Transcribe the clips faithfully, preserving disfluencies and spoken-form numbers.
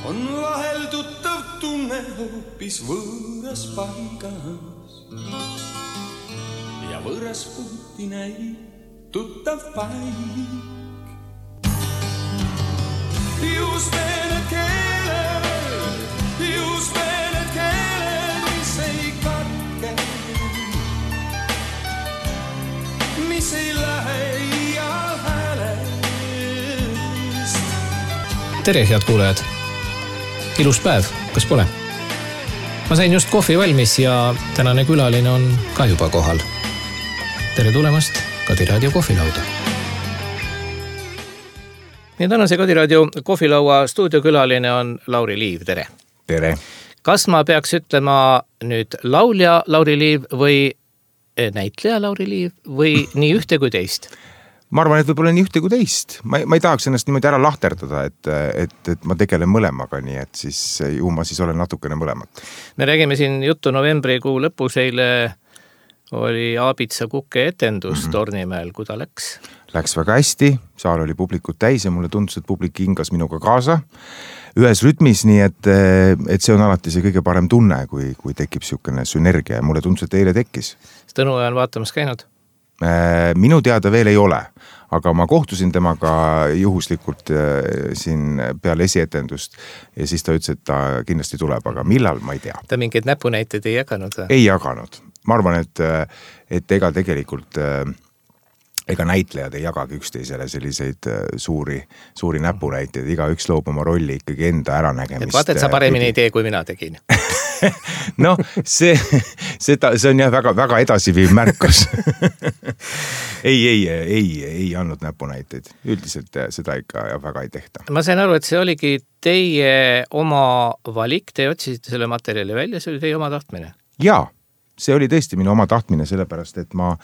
on vahel tuttav tunne hoopis võõras paigas ja võõras puhti näib tuttav paik. Just need keeled, just need keeled, mis ei katke, mis ei lähe iial häälest. Tere, head kuulajad! Ilus päev, kas pole? Ma sain just kohvi valmis ja tänane külaline on ka juba kohal. Tere tulemast Kadi Raadio kohvilauda. Ja tänase Kadi Raadio kohvilaua stuudiokülaline on Lauri Liiv, tere! Tere! Kas ma peaks ütlema nüüd laulja Lauri Liiv või näitleja Lauri Liiv või nii ühte kui teist? Ma arvan, et võib-olla nii ühte kui teist. Ma, ma ei tahaks ennast niimoodi ära lahterdada, et, et, et ma tegelen mõlemaga, nii et siis ju ma siis olen natukene mõlemat. Me räägime siin juttu novembrikuu lõpus, eile oli Aabitsa Kuke etendus mm-hmm. Tornimäel, kui ta läks? Läks väga hästi, saal oli publikut täis ja mulle tundus, et publik hingas minuga kaasa ühes rütmis, nii et, et see on alati see kõige parem tunne, kui, kui tekib siukene sünergia ja mulle tundus, et eile tekkis. Tõnu on vaatamas käinud? Minu teada veel ei ole, aga ma kohtusin temaga juhuslikult siin peale esietendust ja siis ta ütles, et ta kindlasti tuleb, aga millal, ma ei tea. Ta mingeid näpunäiteid ei jaganud? Või? Ei jaganud. Ma arvan, et, et ega tegelikult ega näitlejad ei jagagi üksteisele selliseid suuri, suuri näpunäiteid. Iga üks loob oma rolli ikkagi enda äranägemist. Et vaata, et sa paremini ei tee, kui mina tegin. No, see, see, see on jah väga, väga edasiviiv märkus. ei, ei, ei, ei andnud näpunäiteid. Üldiselt seda ikka ja väga ei tehta. Ma sain aru, et see oligi teie oma valik. Te otsisite selle materjali välja, see oli teie oma tahtmine? Jaa, see oli tõesti minu oma tahtmine, sellepärast, et ma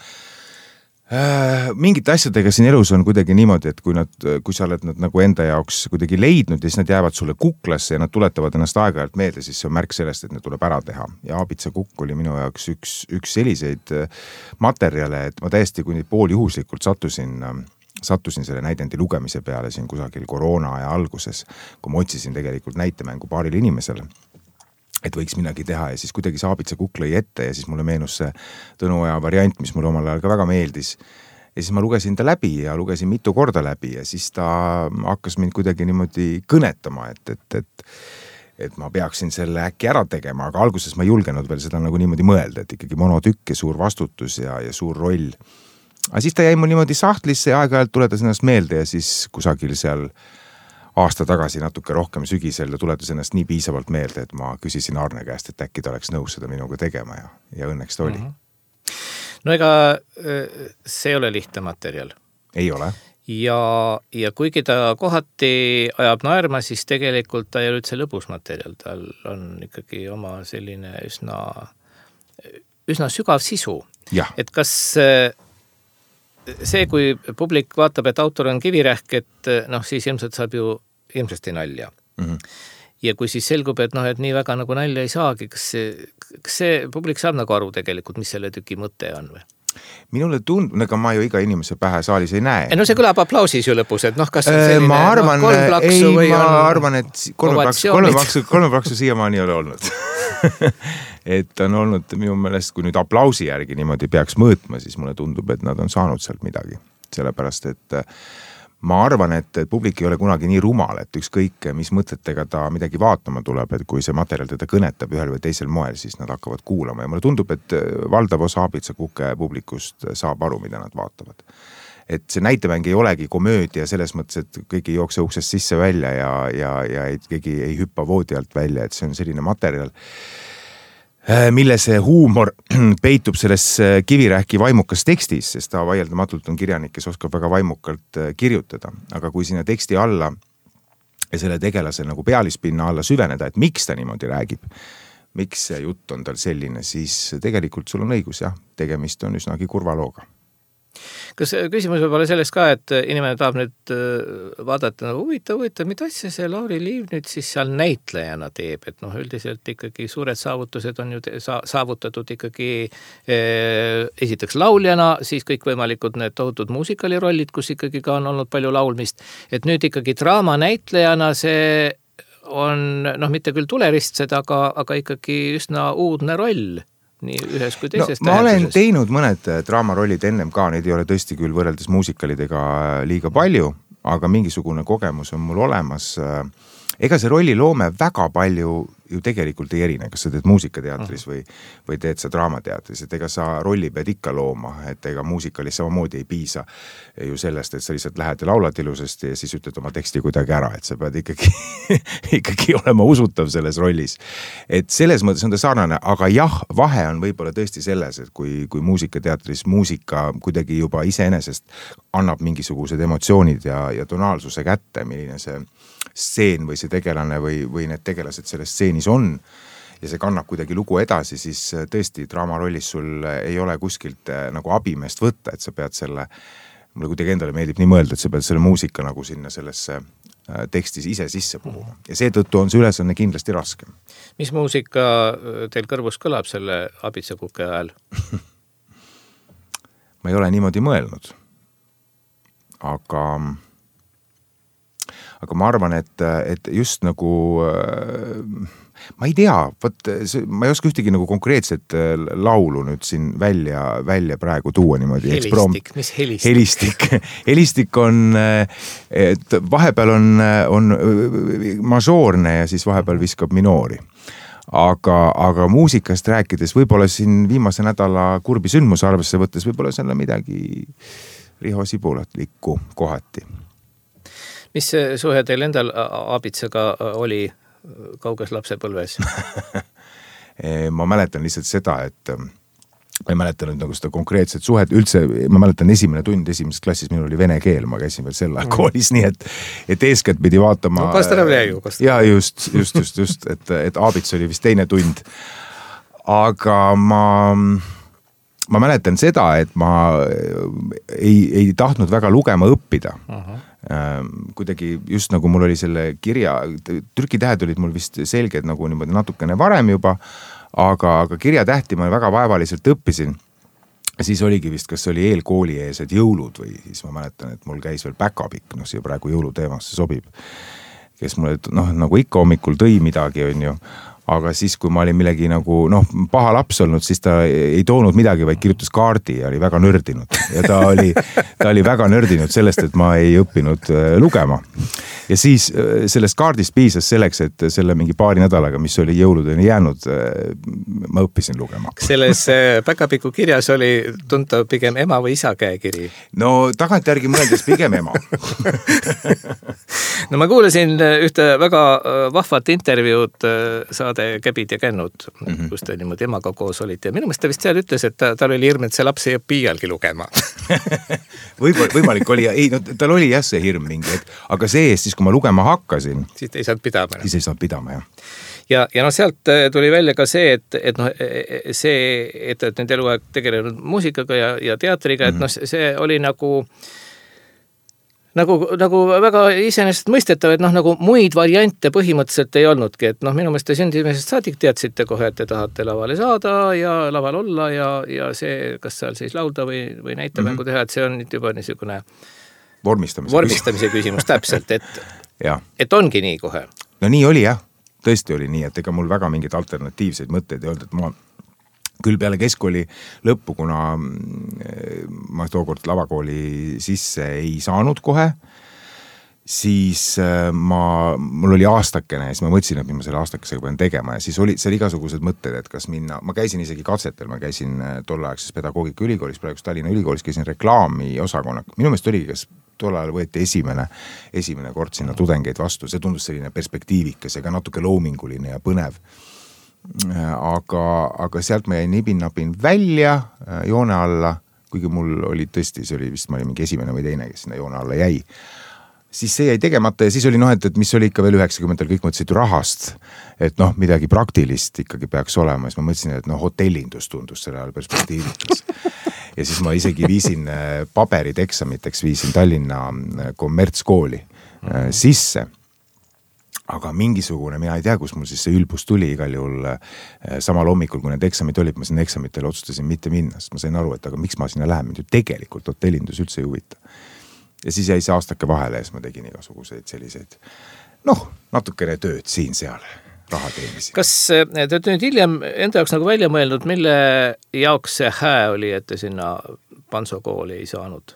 mingite asjadega siin elus on kuidagi niimoodi, et kui, nad, kui sa oled nad nagu enda jaoks kuidagi leidnud ja siis nad jäävad sulle kuklasse ja nad tuletavad ennast aeg-ajalt meelde, siis see on märk sellest, et need tuleb ära teha. Ja Aabitsa Kukk oli minu jaoks üks, üks selliseid materjale, et ma täiesti kui pool juhuslikult sattusin, sattusin selle näidendi lugemise peale siin kusagil koroona aja alguses, kui ma otsisin tegelikult näitemängu paaril inimesele, et võiks midagi teha ja siis kuidagi see Aabitsa Kukk lõi ette ja siis mulle meenus see Tõnu Oja variant, mis mulle omal ajal ka väga meeldis. Ja siis ma lugesin ta läbi ja lugesin mitu korda läbi ja siis ta hakkas mind kuidagi niimoodi kõnetama, et, et, et, et ma peaksin selle äkki ära tegema, aga alguses ma ei julgenud veel seda nagu niimoodi mõelda, et ikkagi monotükk ja suur vastutus ja, ja suur roll. Aga siis ta jäi mul niimoodi sahtlisse ja aeg-ajalt tuletas ennast meelde ja siis kusagil seal aasta tagasi natuke rohkem sügisel ja tuletas ennast nii piisavalt meelde, et ma küsisin Arne käest, et äkki ta oleks nõus seda minuga tegema ja, ja õnneks ta oli. Mm-hmm. No ega see ei ole lihtne materjal. Ei ole. Ja, ja kuigi ta kohati ajab naerma, siis tegelikult ta ei ole üldse lõbus materjal. Tal on ikkagi oma selline üsna, üsna sügav sisu. Ja. Et kas see, kui publik vaatab, et autor on kivirähk, et noh, siis ilmselt saab ju ilmsesti nalja. Mm-hmm. Ja kui siis selgub, et noh, et nii väga nagu nalja ei saagi, kas see, kas see publik saab nagu aru tegelikult, mis selle tüki mõte on või? Minule tundub, ega ma ju iga inimese pähe saalis ei näe. No see kõlab aplausis ju lõpus, et noh, kas on selline ma arvan, no, kolm plaksu ei, või ma on arvan, et kolme plaksu, kolme plaksu, kolme plaksu siiamaani ei ole olnud. et on olnud minu meelest, kui nüüd aplausi järgi niimoodi peaks mõõtma, siis mulle tundub, et nad on saanud sealt midagi. Sellepärast, et ma arvan, et publik ei ole kunagi nii rumal, et ükskõik, mis mõtetega ta midagi vaatama tuleb, et kui see materjal teda kõnetab ühel või teisel moel, siis nad hakkavad kuulama. Ja mulle tundub, et valdav osa Aabitsa Kuke publikust saab aru, mida nad vaatavad. Et see näitemäng ei olegi komöödia selles mõttes, et keegi ei jookse uksest sisse välja ja, ja, ja keegi ei hüppa voodi alt välja, et see on selline materjal, mille see huumor peitub selles kivirähki vaimukas tekstis, sest ta vaieldamatult on kirjanik, kes oskab väga vaimukalt kirjutada. Aga kui sinna teksti alla ja selle tegelase nagu pealispinna alla süveneda, et miks ta niimoodi räägib, miks see jutt on tal selline, siis tegelikult sul on õigus, jah, tegemist on üsnagi kurva looga. Kas küsimus võib olla sellest ka, et inimene tahab nüüd vaadata, nagu huvitav, huvitav, mida asja see Lauri Liiv nüüd siis seal näitlejana teeb, et noh, üldiselt ikkagi suured saavutused on ju saavutatud ikkagi eh, esiteks lauljana, siis kõik võimalikud need tohutud muusikalirollid, kus ikkagi ka on olnud palju laulmist, et nüüd ikkagi draama näitlejana see on noh, mitte küll tuleristsed, aga, aga ikkagi üsna uudne roll nii ühes kui teises no, ma olen teinud mõned draamarollid ennem ka, neid ei ole tõesti küll võrreldes muusikalidega liiga palju, aga mingisugune kogemus on mul olemas. Ega see rolliloome väga palju ju tegelikult ei erine, kas sa teed muusikateatris või, või teed sa draamateatris, et ega sa rolli pead ikka looma, et ega muusikalis samamoodi ei piisa ju sellest, et sa lihtsalt lähed ja laulad ilusasti ja siis ütled oma teksti kuidagi ära, et sa pead ikkagi, ikkagi olema usutav selles rollis. Et selles mõttes on ta sarnane, aga jah, vahe on võib-olla tõesti selles, et kui, kui muusikateatris muusika kuidagi juba iseenesest annab mingisugused emotsioonid ja, ja tonaalsuse kätte, milline see stseen või see tegelane või, või need tegelased selles stseenis on ja see kannab kuidagi lugu edasi, siis tõesti draamarollis sul ei ole kuskilt nagu abimeest võtta, et sa pead selle, mulle kuidagi endale meeldib nii mõelda, et sa pead selle muusika nagu sinna sellesse tekstis ise sisse puhuma ja seetõttu on see ülesanne kindlasti raske. Mis muusika teil kõrvus kõlab selle Abitsakuke ajal? Ma ei ole niimoodi mõelnud, aga aga ma arvan, et, et just nagu, ma ei tea, võt, ma ei oska ühtegi nagu konkreetset laulu nüüd siin välja, välja praegu tuua niimoodi. Helistik, mis helistik? Helistik, helistik on, et vahepeal on, on mažoorne ja siis vahepeal viskab minoori. Aga, aga muusikast rääkides, võib-olla siin viimase nädala kurbi sündmuse arvesse võttes, võib-olla selle midagi Riho Sibulatlikku kohati. Mis suhe teil endal Abitsaga oli kauges lapsepõlves? Ma mäletan lihtsalt seda, et ma ei mäletan nüüd nagu seda konkreetset suhet, üldse ma mäletan esimene tund esimeses klassis, minul oli vene keel, ma käisin veel selle mm. koolis, nii et, et eeskätt pidi vaatama. No Kastarev Leegu. Ja just, just, just, just, et, et Abits oli vist teine tund. Aga ma... ma mäletan seda, et ma ei, ei tahtnud väga lugema õppida. Uh-huh. Kuidagi just nagu mul oli selle kirja, trükitähed olid mul vist selged nagu niimoodi natukene varem juba, aga, aga kirjatähti ma väga vaevaliselt õppisin. Siis oligi vist, kas oli eelkooli eesed jõulud või siis ma mäletan, et mul käis veel päkapikk, no siia praegu jõuluteemasse sobib, kes mulle noh, nagu ikka hommikul tõi midagi on ju. Aga siis, kui ma olin millegi nagu, noh, paha laps olnud, siis ta ei toonud midagi, vaid kirjutas kaardi ja oli väga nördinud. Ja ta oli, ta oli väga nördinud sellest, et ma ei õppinud lugema. Ja siis sellest kaardist piisas selleks, et selle mingi paari nädalaga, mis oli jõuludeni jäänud, ma õppisin lugema. Selles päkapiku kirjas oli tuntav pigem ema või isa käekiri? No tagantjärgi mõeldes pigem ema. No ma kuulasin ühte väga vahvat intervjuud saade Käbid ja kännud, mm-hmm. kus te niimoodi emaga koos olite ja minu mõttes ta vist seal ütles, et ta, tal oli hirm, et see laps ei õppi iialgi lugema. Võib, võimalik oli ja ei, no tal oli jah see hirm mingi, et, aga see eest siis, kui ma lugema hakkasin, siis ei saanud pidama. Siis ei saanud pidama, jah. Ja, ja no sealt tuli välja ka see, et, et no, see, et, et nüüd eluaeg tegelenud muusikaga ja, ja teatriga, et mm-hmm. no see oli nagu Nagu, nagu väga iseenesest mõistetav, et noh, nagu muid variante põhimõtteliselt ei olnudki, et noh, minu mõiste sündimesest saadik teadsite kohe, et te tahate lavale saada ja laval olla ja, ja see, kas seal siis laulda või, või näitamängu teha, et see on juba niisugune vormistamise, vormistamise küsimus täpselt, et, et ongi nii kohe. No nii oli jah, tõesti oli nii, et ega mul väga mingeid alternatiivseid mõtteid ei olnud, et ma küll peale keskkooli lõppu, kuna ma tookord lavakooli sisse ei saanud kohe, siis ma, mul oli aastakene ja siis ma mõtlesin, et ma selle aastakesega pean tegema ja siis oli seal igasugused mõtted, et kas minna, ma käisin isegi katsetel, ma käisin tolleaegses pedagoogika ülikoolis, praegu Tallinna ülikoolis käisin reklaami osakonna, minu meelest oligi, kas tol ajal võeti esimene, esimene kord sinna tudengeid vastu, see tundus selline perspektiivikas ja ka natuke loominguline ja põnev. Aga, aga sealt ma jäin nibin-nabin välja joone alla, kuigi mul oli tõesti, see oli vist, ma olin mingi esimene või teine, kes sinna joone alla jäi. Siis see jäi tegemata ja siis oli noh, et, et mis oli ikka veel üheksakümnendatel, kõik mõtlesid ju rahast, et noh, midagi praktilist ikkagi peaks olema. Siis ma mõtlesin, et noh, hotellindus tundus selle ajal perspektiivikas. Ja siis ma isegi viisin paberid eksamiteks, viisin Tallinna kommertskooli sisse. Aga mingisugune, mina ei tea, kus mul siis see ülbus tuli igal juhul samal hommikul, kui need eksamid olid, ma sinna eksamitele otsustasin mitte minna, sest ma sain aru, et aga miks ma sinna lähen, mind ju tegelikult hotellindus üldse ei huvita. ja siis jäi see aastake vahele ja siis ma tegin igasuguseid selliseid, noh, natukene tööd siin-seal, raha teenisin. Kas te olete nüüd hiljem enda jaoks nagu välja mõelnud, mille jaoks see hää oli, et te sinna Pantsokooli ei saanud?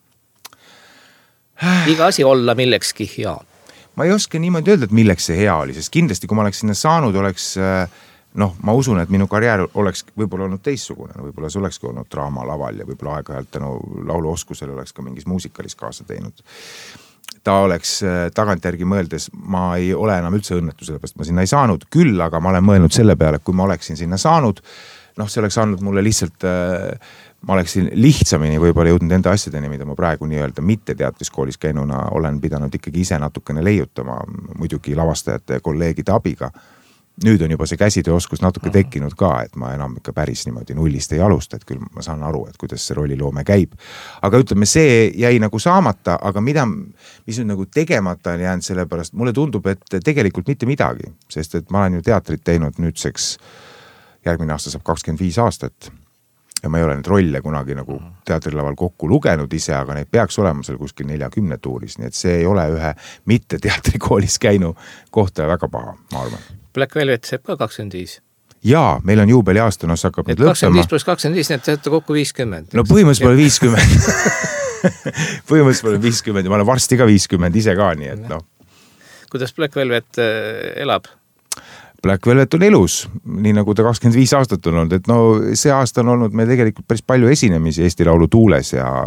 Iga asi olla millekski hea. Ma ei oska niimoodi öelda, et milleks see hea oli, sest kindlasti, kui ma oleks sinna saanud, oleks, noh, ma usun, et minu karjäär oleks võib-olla olnud teissugune, võib-olla see olekski olnud draama laval ja võib-olla aeg-ajalt tänu lauluoskusele oleks ka mingis muusikalis kaasa teinud. Ta oleks tagantjärgi mõeldes, ma ei ole enam üldse õnnetu, sellepärast ma sinna ei saanud, küll aga ma olen mõelnud selle peale, et kui ma oleksin sinna saanud, noh, see oleks andnud mulle lihtsalt, ma oleksin lihtsamini võib-olla jõudnud enda asjadeni, mida ma praegu nii-öelda mitte teatriskoolis käinuna olen pidanud ikkagi ise natukene leiutama, muidugi lavastajate ja kolleegide abiga. Nüüd on juba see käsitööoskus natuke tekkinud ka, et ma enam ikka päris niimoodi nullist ei alusta, et küll ma saan aru, et kuidas see rolliloome käib. Aga ütleme, see jäi nagu saamata, aga mida, mis nüüd nagu tegemata on jäänud sellepärast, mulle tundub, et tegelikult mitte midagi, sest et ma olen ju teatrit teinud nüüdseks, järgmine aasta saab kakskümmend viis aastat ja ma ei ole neid rolle kunagi nagu teatrilaval kokku lugenud ise, aga neid peaks olema seal kuskil neljakümne tuuris, nii et see ei ole ühe mitte teatrikoolis käinu kohta väga paha, ma arvan. Black Velvet saab ka kakskümmend viis. Jaa, meil on juubeli aasta, no see hakkab nüüd lõppema. kakskümmend viis pluss kakskümmend viis, nii et saate kokku viiskümmend. No põhimõtteliselt pole viiskümmend. põhimõtteliselt pole viiskümmend ja ma olen varsti ka viiskümmend ise ka, nii et noh. Kuidas Black Velvet elab? Black Velvet on elus, nii nagu ta kakskümmend viis aastat on olnud, et no see aasta on olnud meil tegelikult päris palju esinemisi Eesti Laulu tuules ja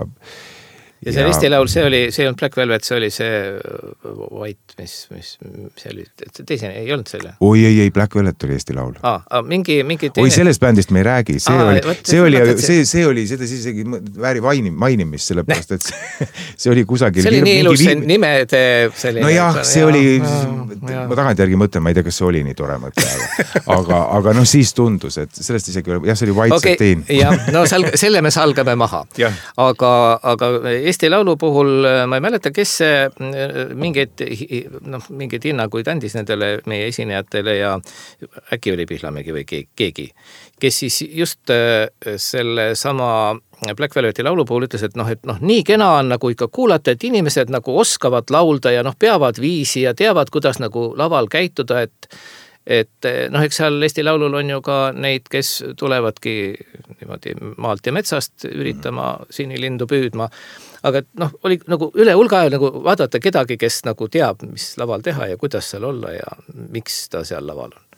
ja see ja... Eesti Laul, see oli, see on Black Velvet, see oli see White, mis, mis see oli, teisene ei olnud selle? Oi, ei, ei, Black Velvet oli Eesti Laul. Ah, ah, mingi, mingi teine... Oi, sellest bändist me ei räägi, see ah, oli, võt, see oli, see, see oli, seda siis isegi vääri mainimist, sellepärast, et see, see oli kusagil... See oli nii ilus viim... nimede selline... No jah, see ja, oli, ja, ma tagantjärgi mõtlen, ma ei tea, kas see oli nii tore mõte, aga, aga no siis tundus, et sellest isegi, jah, see oli White okay, Satin. Jah, no salg, selle me salgame maha. Aga, aga Eesti Laulu puhul ma ei mäleta, kes mingeid, noh, mingeid hinnanguid andis nendele meie esinejatele ja äkki oli Pihlamägi või keegi, kes siis just selle sama Black Velveti laulu puhul ütles, et noh, et noh, nii kena on nagu ikka kuulata, et inimesed nagu oskavad laulda ja noh, peavad viisi ja teavad, kuidas nagu laval käituda, et et noh, eks seal Eesti Laulul on ju ka neid, kes tulevadki niimoodi maalt ja metsast üritama sinilindu püüdma, aga noh, oli nagu üle hulga ajal nagu vaadata kedagi, kes nagu teab, mis laval teha ja kuidas seal olla ja miks ta seal laval on.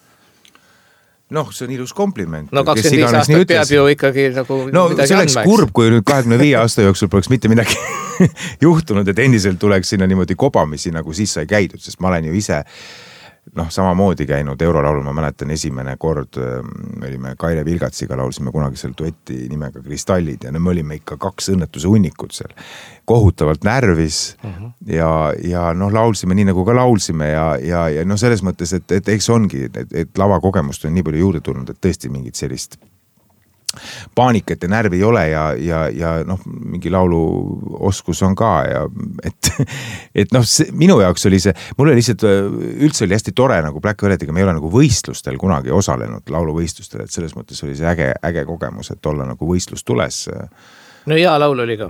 Noh, see on ilus kompliment. No kakskümmend viis aastat peab ju ikkagi nagu no, midagi andma. No see oleks kurb, kui nüüd kahekümne viie aasta jooksul poleks mitte midagi juhtunud, et endiselt tuleks sinna niimoodi kobamisi, nagu siis sai käidud, sest ma olen ju ise noh, samamoodi käinud Eurolaulul, ma mäletan esimene kord, me olime Kaire Vilgatsiga, laulsime kunagi seal duetti nimega Kristallid ja no me olime ikka kaks õnnetuse hunnikud seal. Kohutavalt närvis uh-huh. ja, ja noh, laulsime nii nagu ka laulsime ja, ja, ja noh, selles mõttes, et, et eks ongi, et, et lavakogemust on nii palju juurde tulnud, et tõesti mingit sellist paanikat ja närvi ei ole ja, ja, ja noh, mingi laulu oskus on ka ja et, et noh, see, minu jaoks oli see, mulle lihtsalt üldse oli hästi tore nagu Black Velletiga, me ei ole nagu võistlustel kunagi osalenud lauluvõistlustel, et selles mõttes oli see äge, äge kogemus, et olla nagu võistlus tules. No hea laul oli ka.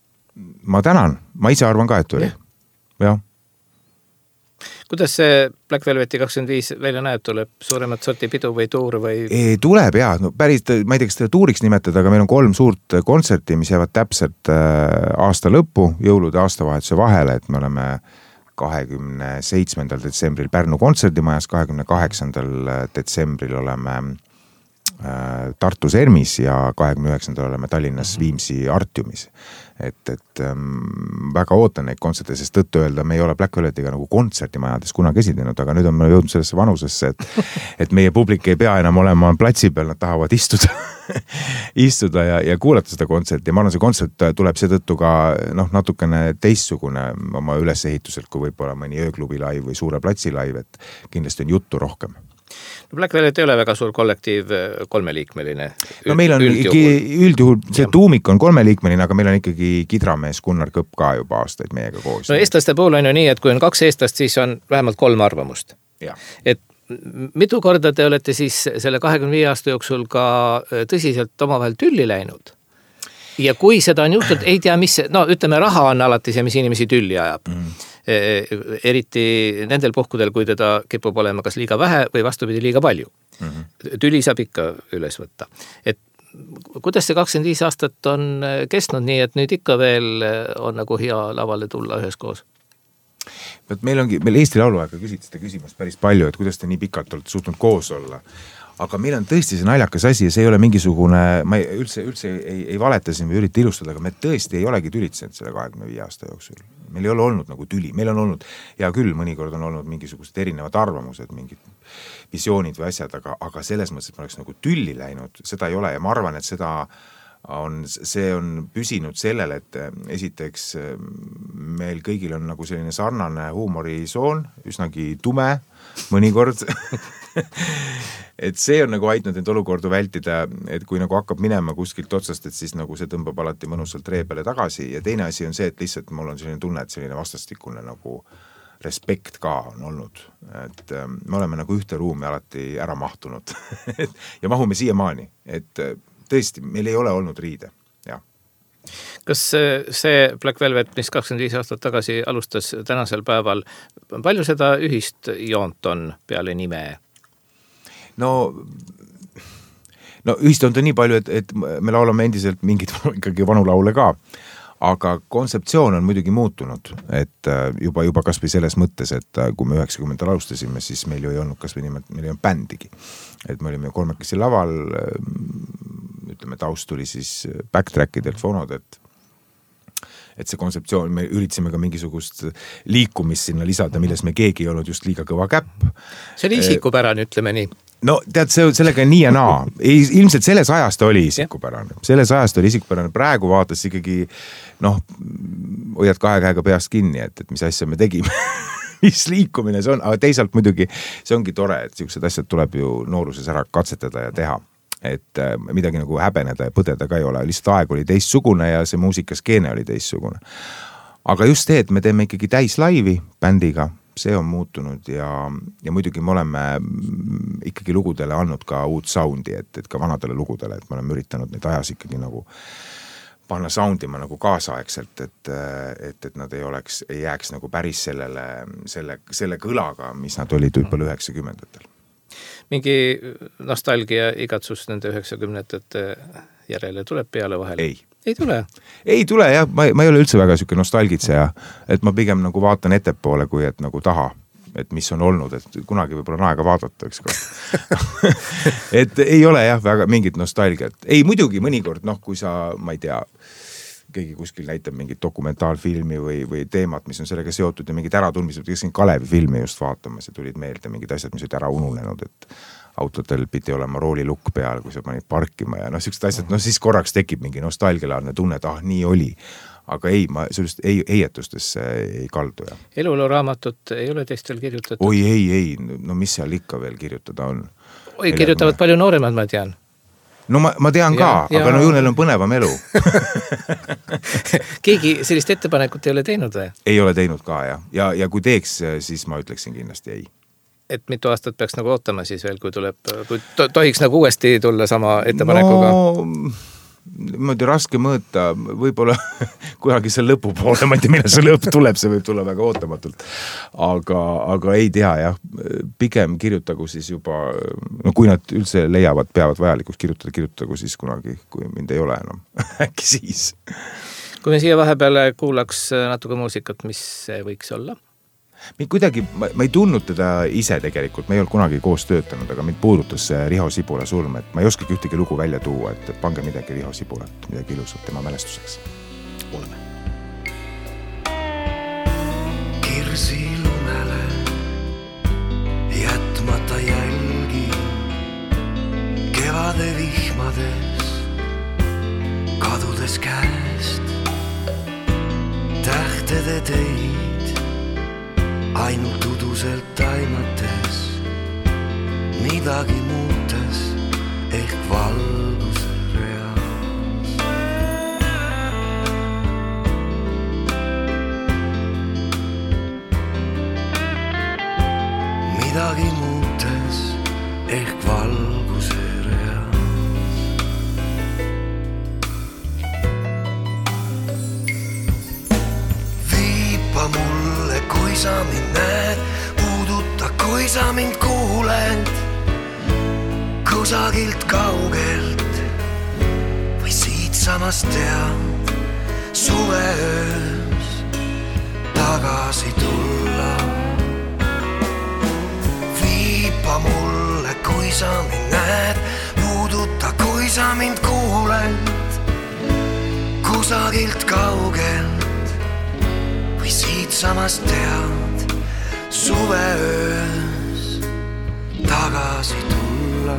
Ma tänan, ma ise arvan ka, et oli. Jah. Kuidas see Black Velveti kakskümmend viis välja näeb, tuleb suuremat sorti pidu või tuur või? Ei, tuleb jah, no päris, ma ei tea, kas seda tuuriks nimetada, aga meil on kolm suurt kontserti, mis jäävad täpselt aasta lõppu, jõulude aastavahetuse vahele, et me oleme kahekümne seitsmendal detsembril Pärnu kontserdimajas, kahekümne kaheksandal detsembril oleme Tartus Ermis ja kahekümne üheksandal oleme Tallinnas Viimsi Artiumis. Et, et ähm, väga ootan neid kontserte, sest tõttu öelda, me ei ole Black Velletiga nagu kontsertimajades kunagi esinenud, aga nüüd on me jõudnud sellesse vanusesse, et, et meie publik ei pea enam olema platsi peal, nad tahavad istuda, istuda ja, ja kuulata seda kontserti ja ma arvan, see kontsert tuleb seetõttu ka noh, natukene teissugune oma ülesehituselt, kui võib-olla mõni ööklubi live või suure platsi live, et kindlasti on juttu rohkem. Black Velvet ei ole väga suur kollektiiv, kolmeliikmeline. No meil on üldjuhul, üldjuhul see tuumik on kolmeliikmeline, aga meil on ikkagi kidramees Gunnar Kõpp ka juba aastaid meiega koos. No eestlaste puhul on ju nii, et kui on kaks eestlast, siis on vähemalt kolm arvamust. Ja. Et mitu korda te olete siis selle kahekümne viie aasta jooksul ka tõsiselt omavahel tülli läinud? ja kui seda on juhtunud, ei tea, mis, no ütleme, raha on alati see, mis inimesi tülli ajab. Mm. Eriti nendel puhkudel, kui teda kipub olema kas liiga vähe või vastupidi liiga palju. Mm-hmm. Tüli saab ikka üles võtta. Et kuidas see kakskümmend viis aastat on kestnud nii, et nüüd ikka veel on nagu hea lavale tulla ühes koos? Meil ongi, meil Eesti Lauluaega küsiti seda küsimust päris palju, et kuidas te nii pikalt olete suutnud koos olla. Aga meil on tõesti see naljakas asi ja see ei ole mingisugune, ma ei, üldse, üldse ei, ei valetasin või ürita ilustada, aga me tõesti ei olegi tülitsenud selle kahekümne viie aasta jooksul. Meil ei ole olnud nagu tüli, meil on olnud, ja küll mõnikord on olnud mingisugused erinevad arvamused, mingid visioonid või asjad, aga, aga selles mõttes, et me oleks nagu tülli läinud, seda ei ole ja ma arvan, et seda on, see on püsinud sellele, et esiteks meil kõigil on nagu selline sarnane huumorisoon, üsnagi tume mõnikord. Et see on nagu aidnud neid olukordu vältida, et kui nagu hakkab minema kuskilt otsast, et siis nagu see tõmbab alati mõnusalt ree peale tagasi ja teine asi on see, et lihtsalt mul on selline tunne, et selline vastastikune nagu respekt ka on olnud, et me oleme nagu ühte ruumi alati ära mahtunud ja mahume siiamaani, et tõesti, meil ei ole olnud riide, jah. Kas see Black Velvet, mis kakskümmend viis aastat tagasi alustas tänasel päeval, palju seda ühist joont on peale nime? No, no ühistond on nii palju, et, et me laulame endiselt mingid ikkagi vanu laule ka, aga kontseptsioon on muidugi muutunud, et juba, juba kas või selles mõttes, et kui me üheksakümnendal alustasime, siis meil ju ei olnud kas või nimelt, meil ei olnud bändigi. Et me olime kolmekesi laval, ütleme, taust tuli siis backtrackidelt, fonodelt, et see kontseptsioon, me üritasime ka mingisugust liikumist sinna lisada, milles me keegi ei olnud just liiga kõva käpp. See oli isikupärane, ütleme nii. No tead, see sellega nii ja naa. Ilmselt selles ajast oli isikupärane. Selles ajast oli isikupärane. Praegu vaatas ikkagi, noh, hoiad kahe käega peast kinni, et, et mis asja me tegime. Mis liikumine see on. Aga teisalt muidugi see ongi tore, et sellised asjad tuleb ju nooruses ära katsetada ja teha. Et midagi nagu häbeneda ja põdeda ka ei ole. Lihtsalt aeg oli teistsugune ja see muusikaskeene oli teistsugune. Aga just see, et me teeme ikkagi täis laivi bändiga, see on muutunud ja, ja muidugi me oleme ikkagi lugudele andnud ka uut soundi, et, et ka vanadele lugudele, et me oleme üritanud neid ajas ikkagi nagu panna soundima nagu kaasaegselt, et, et, et nad ei oleks, ei jääks nagu päris sellele, selle, selle kõlaga, mis nad olid võib-olla üheksakümnendatel. Mingi nostalgia igatsus nende üheksakümnendate järele tuleb peale vahel? Ei. Ei tule? Ei tule, jah. Ma, ma ei ole üldse väga süke nostalgitseja, et ma pigem nagu vaatan ettepoole, kui et nagu taha, et mis on olnud, et kunagi võib-olla on aega vaadata, eks ka. Et ei ole jah väga mingit nostalgiat. Ei, muidugi mõnikord, noh, kui sa, ma ei tea, keegi kuskil näitab mingit dokumentaalfilmi või, või teemat, mis on sellega seotud ja mingid äratundmised, kes Kalevi filmi just vaatamas ja tulid meelde mingid asjad, mis olid ära ununenud, et autotel pidi olema roolilukk peal, kui sa panid parkima ja noh, sellised asjad, no siis korraks tekib mingi nostalgialaadne tunne, et ah, nii oli. Aga ei, ma sellist ei, eietustesse ei kaldu. Ja. Eluloo raamatut ei ole teistel kirjutatud? Oi, ei, ei, no mis seal ikka veel kirjutada on? Oi, kirjutavad ma... palju nooremad, ma tean. No ma, ma tean ka, ja, aga ja... no ju neil on põnevam elu. Keegi sellist ettepanekut ei ole teinud või? Ei ole teinud ka, ja. Ja, ja kui teeks, siis ma ütleksin kindlasti ei. Et mitu aastat peaks nagu ootama siis veel, kui tuleb, kui to- tohiks nagu uuesti tulla sama ettepanekuga? No, niimoodi raske mõõta, võib-olla kunagi see lõpu poole, ma ei tea, mille see lõpp tuleb, see võib tulla väga ootamatult. Aga, aga ei tea, jah, pigem kirjutagu siis juba, no kui nad üldse leiavad, peavad vajalikuks kirjutada, kirjutagu siis kunagi, kui mind ei ole enam, äkki siis. Kui me siia vahepeale kuulaks natuke muusikat, mis see võiks olla? Mind kuidagi, ma, ma ei tundnud teda ise tegelikult, ma ei olnud kunagi koos töötanud, aga mind puudutas Riho Sibula surm, et ma ei oskagi ühtegi lugu välja tuua, et pange midagi Riho Sibulat, midagi ilusat tema mälestuseks. Kuuleme. Kirsi lumele jätmata jälgi kevade vihmades kadudes käest tähtede teid ainult uduselt taimates, midagi muutes ehk valguse reaas. Midagi muutes ehk valguse reaas. sa mind näed, puuduta, kui sa mind kuuled kusagilt kaugelt või siitsamast tead suveöös tagasi tulla. Viipa mulle, kui sa mind näed, puuduta, kui sa mind kuuled kusagilt kaugelt või siitsamast tead suveöös tagasi tulla.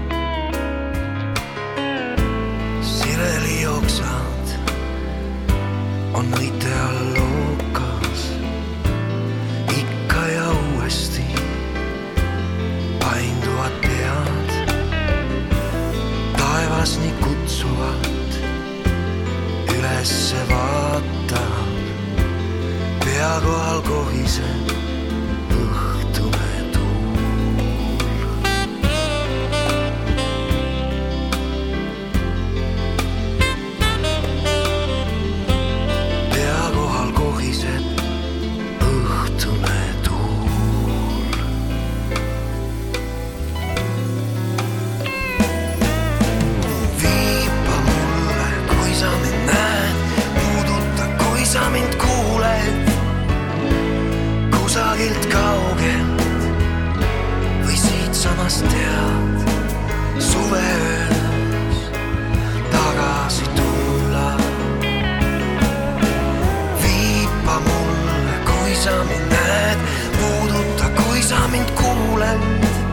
Sireli jooksad on õite all lookas ikka ja uuesti painduvad pead taevas nii kutsuvalt ülesse vaatab, pea kohal kohiseb õhtune tuul. Pea kohal kohiseb õhtune tuul. Viipa mulle, kui sa mind näed, puuduta, kui sa mind kuuled kusagilt kaugelt või siitsamast tead suveöös tagasi tulla. Viipa mulle, kui sa mind näed, puuduta, kui sa mind kuuled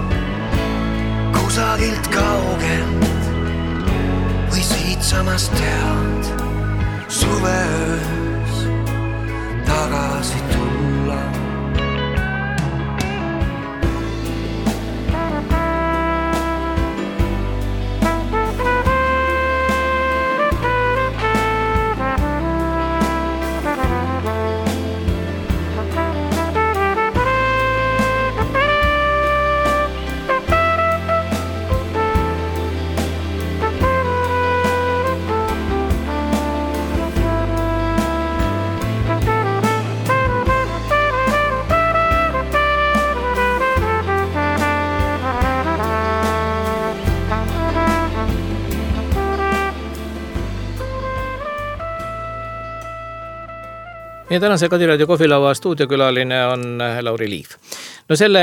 kusagilt kaugelt või siitsamast tead suveöös tagasi tulla. Ja tänase Kadiraadio kohvilaua stuudiokülaline on Lauri Liiv. No selle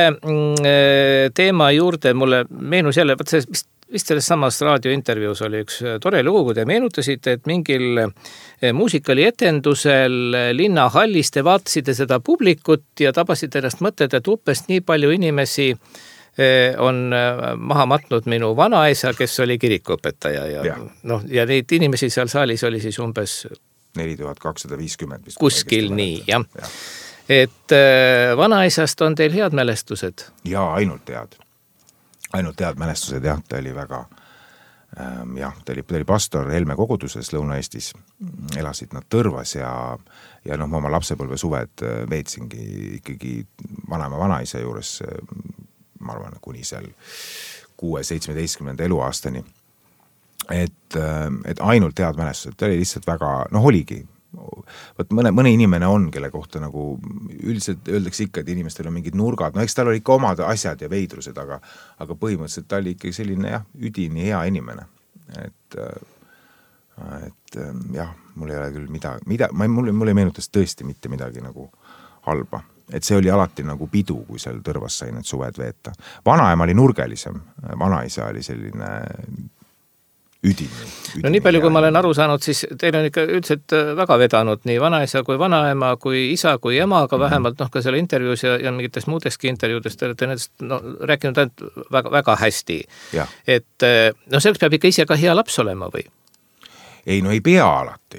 teema juurde mulle meenus jälle, võt see vist, vist selles samas raadiointervjuus oli üks tore lugu, kui te meenutasite, et mingil muusikali etendusel linnahallis te vaatasite seda publikut ja tabasite ennast mõtted, et umbes nii palju inimesi on maha matnud minu vanaisa, kes oli kirikuõpetaja ja, ja. No, ja neid inimesi seal saalis oli siis umbes neli tuhat kakssada viiskümmend. Kuskil nii, jah. Ja. Et äh, vanaisast on teil head mälestused? Jaa, ainult head. Ainult head mälestused, jah, ta oli väga, ähm, jah, ta oli, ta oli pastor Helme koguduses Lõuna-Eestis, elasid nad Tõrvas ja, ja noh, ma oma lapsepõlve suved veetsingi ikkagi vanaema vanaisa juures, ma arvan, kuni seal kuue seitsmeteistkümnenda eluaastani. Et, et ainult head mälestused, ta oli lihtsalt väga, noh oligi, võt mõne, mõne inimene on, kelle kohta nagu üldiselt öeldakse ikka, et inimestel on mingid nurgad, no eks tal oli ikka omad asjad ja veidrused, aga, aga põhimõtteliselt ta oli ikkagi selline jah, üdini hea inimene, et, et jah, mul ei ole küll mida, mida ma, mulle, mulle meenutas tõesti mitte midagi nagu halba. Et see oli alati nagu pidu, kui seal Tõrvas sai need suved veeta. Vanaema oli nurgelisem, vanaisa oli selline Üdini, üdini, no nii palju, kui ma olen aru saanud, siis teil on ikka üldiselt väga vedanud nii vanaisa kui vanaema, kui isa, kui ema, aga vähemalt noh, ka selle intervjuus ja, ja mingites muudeski intervjuudest te olete nendest no, rääkinud ainult väga, väga hästi. Ja. Et no selleks peab ikka ise ka hea laps olema või? Ei, no ei pea alati.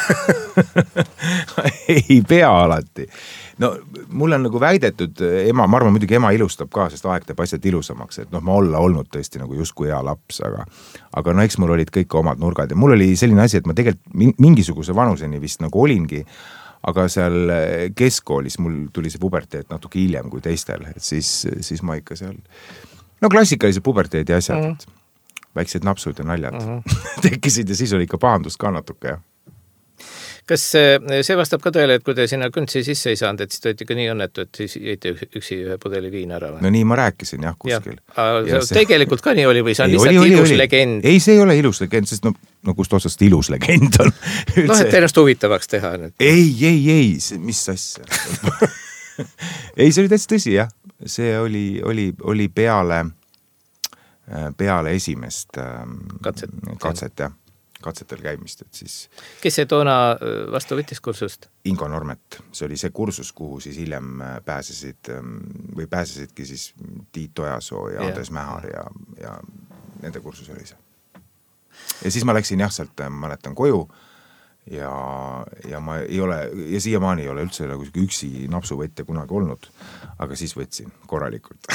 ei pea alati. No mulle on nagu väidetud, ema, ma arvan muidugi ema ilustab ka, sest aeg teeb asjad ilusamaks, et noh, ma olla olnud tõesti nagu justkui hea laps, aga aga no eks mul olid kõik omad nurgad ja mul oli selline asi, et ma tegelikult mingisuguse vanuseni vist nagu olingi, aga seal keskkoolis mul tuli see puberteet natuke hiljem kui teistel, et siis, siis ma ikka seal, no klassikalise puberteedi asjad, mm. väiksed napsud ja naljad mm-hmm. tekkisid ja siis oli ikka pahandust ka natuke, jah. Kas see, see vastab ka tõele, et kui te sinna Küntsi sisse ei saanud, et siis te olite ka nii õnnetu, et siis jäite üksi ühe pudeli viina ära või? No nii ma rääkisin jah kuskil. Ja. Ja see... Tegelikult ka nii oli või see on ei, lihtsalt oli, ilus oli. Legend? Ei, see ei ole ilus legend, sest no, no kust otsast ilus legend on. No, et ennast huvitavaks teha. Nüüd. Ei, ei, ei, see, mis asja. Ei, see oli täitsa tõsi, jah. See oli, oli, oli peale, peale esimest katset, katset jah. katsetel käimist, et siis... Kes see toona vastu võttis kursust? Ingo Normet. See oli see kursus, kuhu siis hiljem pääsesid või pääsesidki siis Tiit Ojasoo ja, ja. Andres Mähar ja, ja nende kursus oli see. Ja siis ma läksin jah, sealt mäletan koju ja, ja ma ei ole, ja siiamaani ei ole üldse nagu üksi napsuvõtja kunagi olnud, aga siis võtsin korralikult.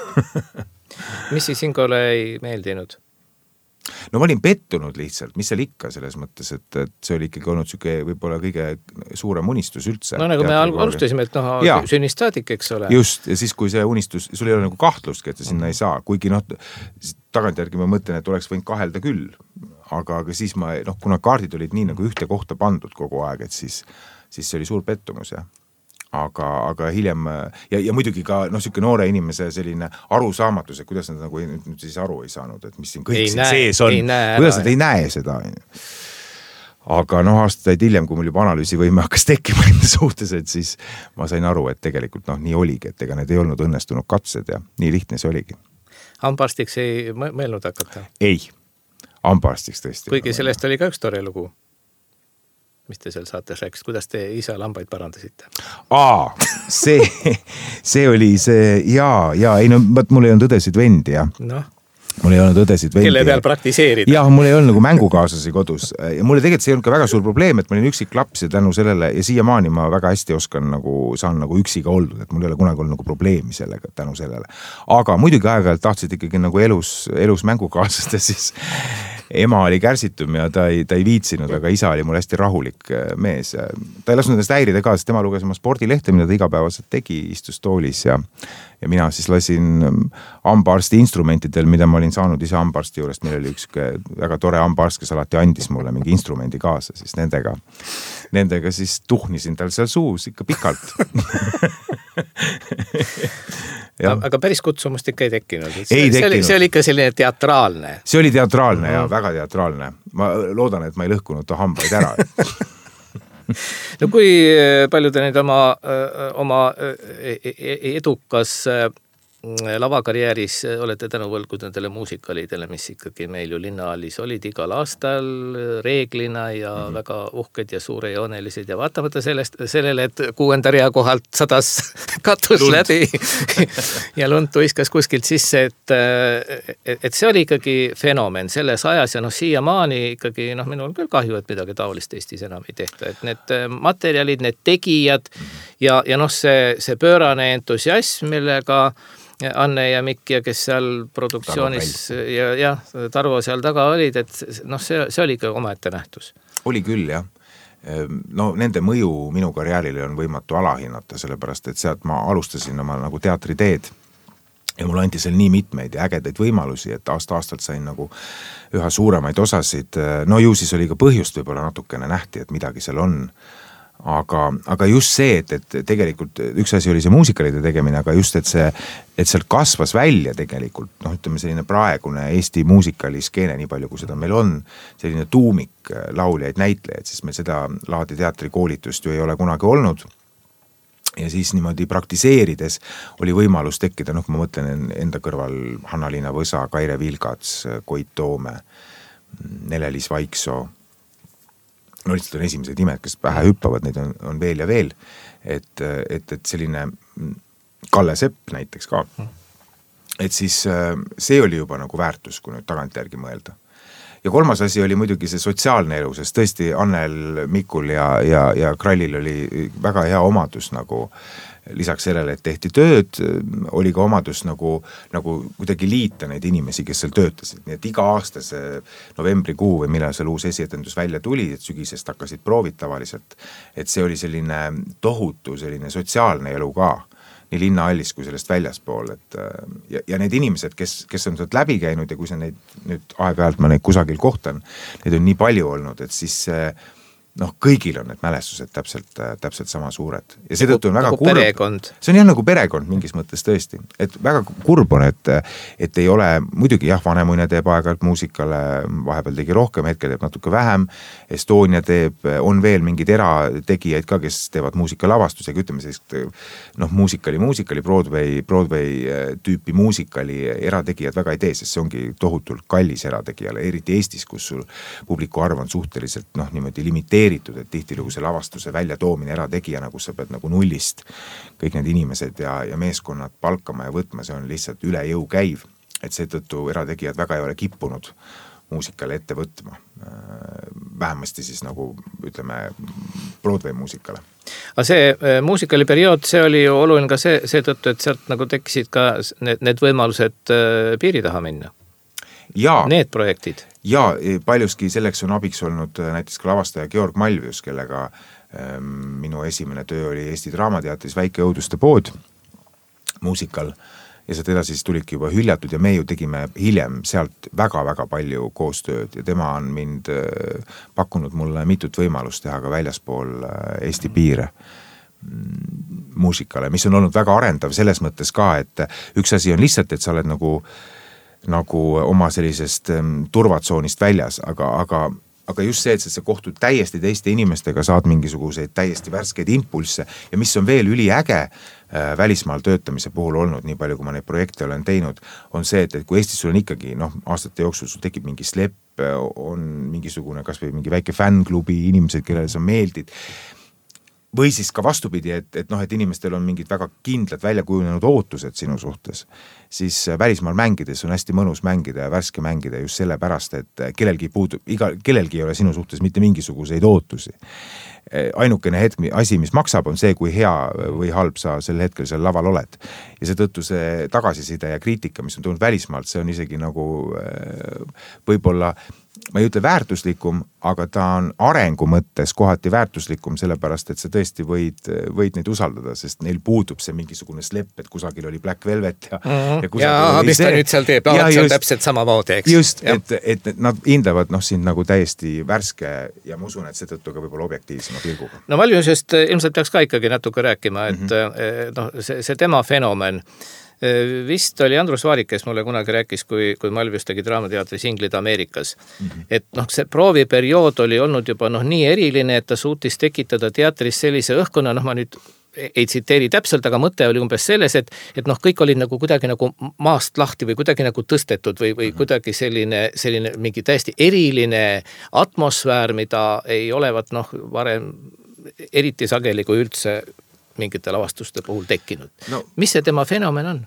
Mis siis Ingole ei meeldinud? No ma olin pettunud lihtsalt, mis seal ikka selles mõttes, et, et see oli ikkagi olnud süke võib-olla kõige suurem unistus üldse. No nagu me alustasime, et noh, sünnistaadik, eks ole. Just, ja siis kui see unistus, sul ei ole nagu kahtlustki, et sinna ei saa, kuigi noh, tagantjärgi ma mõtlen, et oleks võinud kahelda küll, aga, aga siis ma, noh, kuna kaardid olid nii nagu ühte kohta pandud kogu aeg, et siis, siis see oli suur pettumus, jah. Aga, aga hiljem ja, ja muidugi ka noh, siuke noore inimese selline arusaamatus, et kuidas nad nagu nüüd, nüüd siis aru ei saanud, et mis siin kõik ei siin näe, sees on, kuidas nad ei näe seda. Aga noh, aastaid hiljem, kui mul juba analüüsivõime hakkas tekkima enda suhtes, et siis ma sain aru, et tegelikult noh, nii oligi, et ega need ei olnud õnnestunud katsed ja nii lihtne see oligi. Hambaarstiks ei mõelnud hakata? Ei, hambaarstiks tõesti. Kuigi sellest oli ka üks tore lugu. Mis te seal saates rääkis, kuidas te isa lambaid parandasite? Aa, see, see oli see, jaa, jaa, ei no, mul ei olnud õdesid vendi, jah. Noh. Mul ei olnud õdesid vendi. Kelle peal praktiseerida? Jah, mul ei olnud nagu mängukaaslasi kodus. Ja mulle tegelikult see ei olnud ka väga suur probleem, et ma olin üksik laps ja tänu sellele, ja siiamaani ma väga hästi oskan nagu, saan nagu üksiga oldud, et mul ei ole kunagi olnud nagu probleemi sellega, tänu sellele. Aga muidugi aeg-ajalt tahtsid ikkagi nagu elus, elus mängukaaslast ja siis ema oli kärsitum ja ta ei, ta ei viitsinud, aga isa oli mul hästi rahulik mees. Ta ei lasnud ennast häirida ka, sest tema luges oma spordilehte, mida ta igapäevaselt tegi, istus toolis ja, ja mina siis lasin hambaarsti instrumentidel, mida ma olin saanud ise hambaarsti juurest. Meil oli üks väga tore hambaarst, kes alati andis mulle mingi instrumendi kaasa, siis nendega, nendega siis tuhnisin tal seal suus ikka pikalt. Ja. Aga päris kutsumust ikka ei tekkinud. Ei see, tekkinud. See oli, see oli ikka selline teatraalne. See oli teatraalne ja väga teatraalne. Ma loodan, et ma ei lõhkunud ta hambaid ära. No kui palju te nüüd oma, oma edukas lavakarjääris olete tänu võlgu nendele muusikalidele, mis ikkagi meil ju linnaalis olid igal aastal reeglina ja mm-hmm. väga uhked ja suurejoonelised ja vaatamata sellest, sellele, et kuuenda rea kohalt sadas katus Lund. Läbi ja lund tuiskas kuskilt sisse, et, et, et see oli ikkagi fenomen selles ajas ja noh, siiamaani ikkagi, noh, minul on küll kahju, et midagi taolist Eestis enam ei tehta, et need materjalid, need tegijad ja, ja noh, see, see pöörane entusiasm, millega Anne ja Mikk ja kes seal produktsioonis ja, ja Tarvo seal taga olid, et noh, see, see oli ikka omaette nähtus. Oli küll, jah. No nende mõju minu karjäärile on võimatu alahinnata, sellepärast, et sealt ma alustasin oma nagu teatriteed ja mul anti seal nii mitmeid ja ägedaid võimalusi, et aasta-aastalt sain nagu üha suuremaid osasid. No ju siis oli ka põhjust võib-olla natukene nähti, et midagi seal on. Aga, aga just see, et, et tegelikult üks asi oli see muusikalide tegemine, aga just, et see, et sealt kasvas välja tegelikult, noh, ütleme selline praegune Eesti muusikaliskeene, nii palju kui seda meil on, selline tuumik lauljaid, näitlejaid, sest meil seda laadi teatrikoolitust ju ei ole kunagi olnud. Ja siis niimoodi praktiseerides oli võimalus tekkida, noh, ma mõtlen enda kõrval Hanna-Liina Võsa, Kaire Vilgats, Koit Toome, Nele-Liis Vaiksoo. No lihtsalt on esimesed nimed, kes pähe hüppavad, neid on, on veel ja veel, et, et, et selline Kalle Sepp näiteks ka, et siis see oli juba nagu väärtus, kui nüüd tagantjärgi mõelda. Ja kolmas asi oli muidugi see sotsiaalne elu, sest tõesti Annel, Mikul ja, ja, ja Krallil oli väga hea omadus nagu lisaks sellele, et tehti tööd, oli ka omadus nagu, nagu kuidagi liita neid inimesi, kes seal töötasid. Nii et iga aasta see novembrikuu või millal seal uus esietendus välja tuli, et sügisest hakkasid proovid tavaliselt, et see oli selline tohutu selline sotsiaalne elu ka, nii linnahallis kui sellest väljaspool. Et, ja, ja need inimesed, kes, kes on sealt läbi käinud ja kui see neid nüüd aeg-ajalt ma neid kusagil kohtan, neid on nii palju olnud, et siis see noh, kõigil on need mälestused täpselt, täpselt sama suured. Ja seetõttu on väga nagu kurb. Perekond. See on jah nagu perekond mingis mõttes tõesti. Et väga kurb on, et, et ei ole, muidugi jah, Vanemuine teeb aeg-ajalt muusikale, vahepeal tegi rohkem, hetkel teeb natuke vähem, Estonia teeb, on veel mingid erategijaid ka, kes teevad muusikalavastusega, ütleme sellist, noh, muusikali, muusikali, Broadway, Broadway tüüpi muusikali erategijad väga ei tee, sest see ongi tohutult kallis erategijale, eriti Eestis, kus sul publiku arv on suhteliselt, noh, niimoodi limiteeritud, et tihtilugu see lavastuse välja toomine erategijana, kus sa pead nagu nullist kõik need inimesed ja, ja meeskonnad palkama ja võtma, see on lihtsalt üle jõu käiv, et seetõttu erategijad väga ei ole kippunud muusikale ette võtma. Vähemasti siis nagu ütleme Broadway muusikale. Aga see muusikali periood, see oli ju oluline ka see, seetõttu, et sealt nagu tekkisid ka need, need võimalused piiri taha minna. Ja, need projektid. Ja paljuski selleks on abiks olnud näiteks ka lavastaja Georg Malvius, kellega ähm, minu esimene töö oli Eesti Draamateatris Väike õuduste pood muusikal ja sealt edasi siis tulidki juba hüljatud ja me ju tegime hiljem sealt väga-väga palju koostööd ja tema on mind äh, pakkunud mulle mitut võimalust teha ka väljaspool äh, Eesti piire muusikale, mis on olnud väga arendav selles mõttes ka, et üks asi on lihtsalt, et sa oled nagu nagu oma sellisest turvatsoonist väljas, aga, aga, aga just see, et sa kohtud täiesti teiste inimestega, saad mingisuguseid täiesti värskeid impulsse ja mis on veel üliäge välismaal töötamise puhul olnud, nii palju kui ma neid projekte olen teinud, on see, et, et kui Eestis sul on ikkagi, noh, aastate jooksul sul tekib mingi slepp, on mingisugune kas või mingi väike fännklubi, inimesed, kellele sa meeldid, või siis ka vastupidi, et, et noh, et inimestel on mingid väga kindlad välja kujunenud ootused sinu suhtes, siis välismaal mängides on hästi mõnus mängida ja värske mängida just sellepärast, et kellelgi puudub, iga, kellelgi ei ole sinu suhtes mitte mingisuguseid ootusi. Ainukene hetk, asi, mis maksab, on see, kui hea või halb sa sel hetkel seal laval oled. Ja seetõttu see tagasiside ja kriitika, mis on tulnud välismaalt, see on isegi nagu võib-olla ma ei ütle väärtuslikum, aga ta on arengu mõttes kohati väärtuslikum, sellepärast, et sa tõesti võid, võid neid usaldada, sest neil puudub see mingisugune slepp, et kusagil oli Black Velvet ja, mm-hmm. ja kusagil ja, oli mis see. Ja mis ta nüüd seal teeb, ja, see on täpselt sama moodi, eks? Just, et, et nad hindavad noh, sind nagu täiesti värske ja ma usun, et seetõttu ka võib-olla objektiivsema pilguga. No Malviusest ilmselt peaks ka ikkagi natuke rääkima, et mm-hmm. noh, see, see tema fenomen vist oli Andrus Vaarik, kes mulle kunagi rääkis, kui, kui Malvius tegi Draamateatris Inglid Ameerikas. Mm-hmm. Et noh, see prooviperiood oli olnud juba noh, nii eriline, et ta suutis tekitada teatris sellise õhkkonna, noh ma nüüd ei tsiteeri täpselt, aga mõte oli umbes selles, et, et noh, kõik olid nagu kuidagi nagu maast lahti või kuidagi nagu tõstetud või, või mm-hmm. kuidagi selline, selline mingi täiesti eriline atmosfäär, mida ei olevat noh, varem eriti sageli kui üldse mingite lavastuste puhul tekkinud. No, mis see tema fenomen on?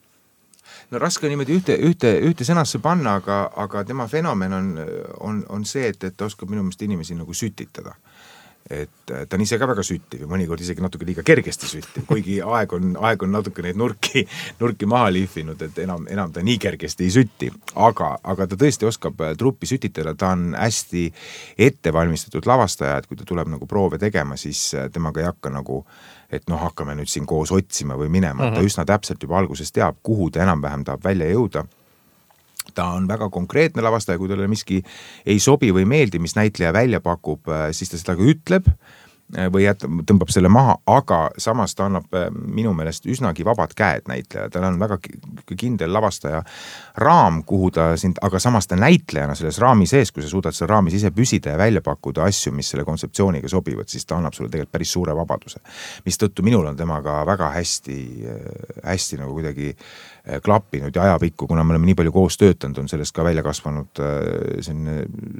No raske on niimoodi ühte, ühte, ühte sõnasse panna, aga, aga tema fenomen on, on, on see, et, et ta oskab minu meelest inimesi nagu sütitada. Et ta on ise ka väga süttiv ja mõnikord isegi natuke liiga kergesti süttiv, kuigi aeg on, aeg on natuke neid nurki, nurki maha liifinud, et enam, enam ta nii kergesti ei sütti, aga, aga ta tõesti oskab truppi sütitada, ta on hästi ettevalmistatud lavastaja, et kui ta tuleb nagu proove tegema, siis temaga ei hakka nagu, et noh, hakkame nüüd siin koos otsima või minema, mm-hmm. ta üsna täpselt juba alguses teab, kuhu ta enam-vähem tahab välja jõuda. Ta on väga konkreetne lavastaja, kui talle miski ei sobi või meeldi, mis näitleja välja pakub, siis ta seda ka ütleb või jätab, tõmbab selle maha, aga samas ta annab minu meelest üsnagi vabad käed näitleja, tal on väga kindel lavastaja raam, kuhu ta sind, aga samas ta näitlejana selles raami sees, kui sa suudad selle raamis ise püsida ja välja pakkuda asju, mis selle kontseptsiooniga sobivad, siis ta annab sulle tegelikult päris suure vabaduse. Mis tõttu minul on temaga väga hästi, hästi nagu kuidagi klappinud ja ajapikku, kuna me oleme nii palju koos töötanud, on sellest ka välja kasvanud selline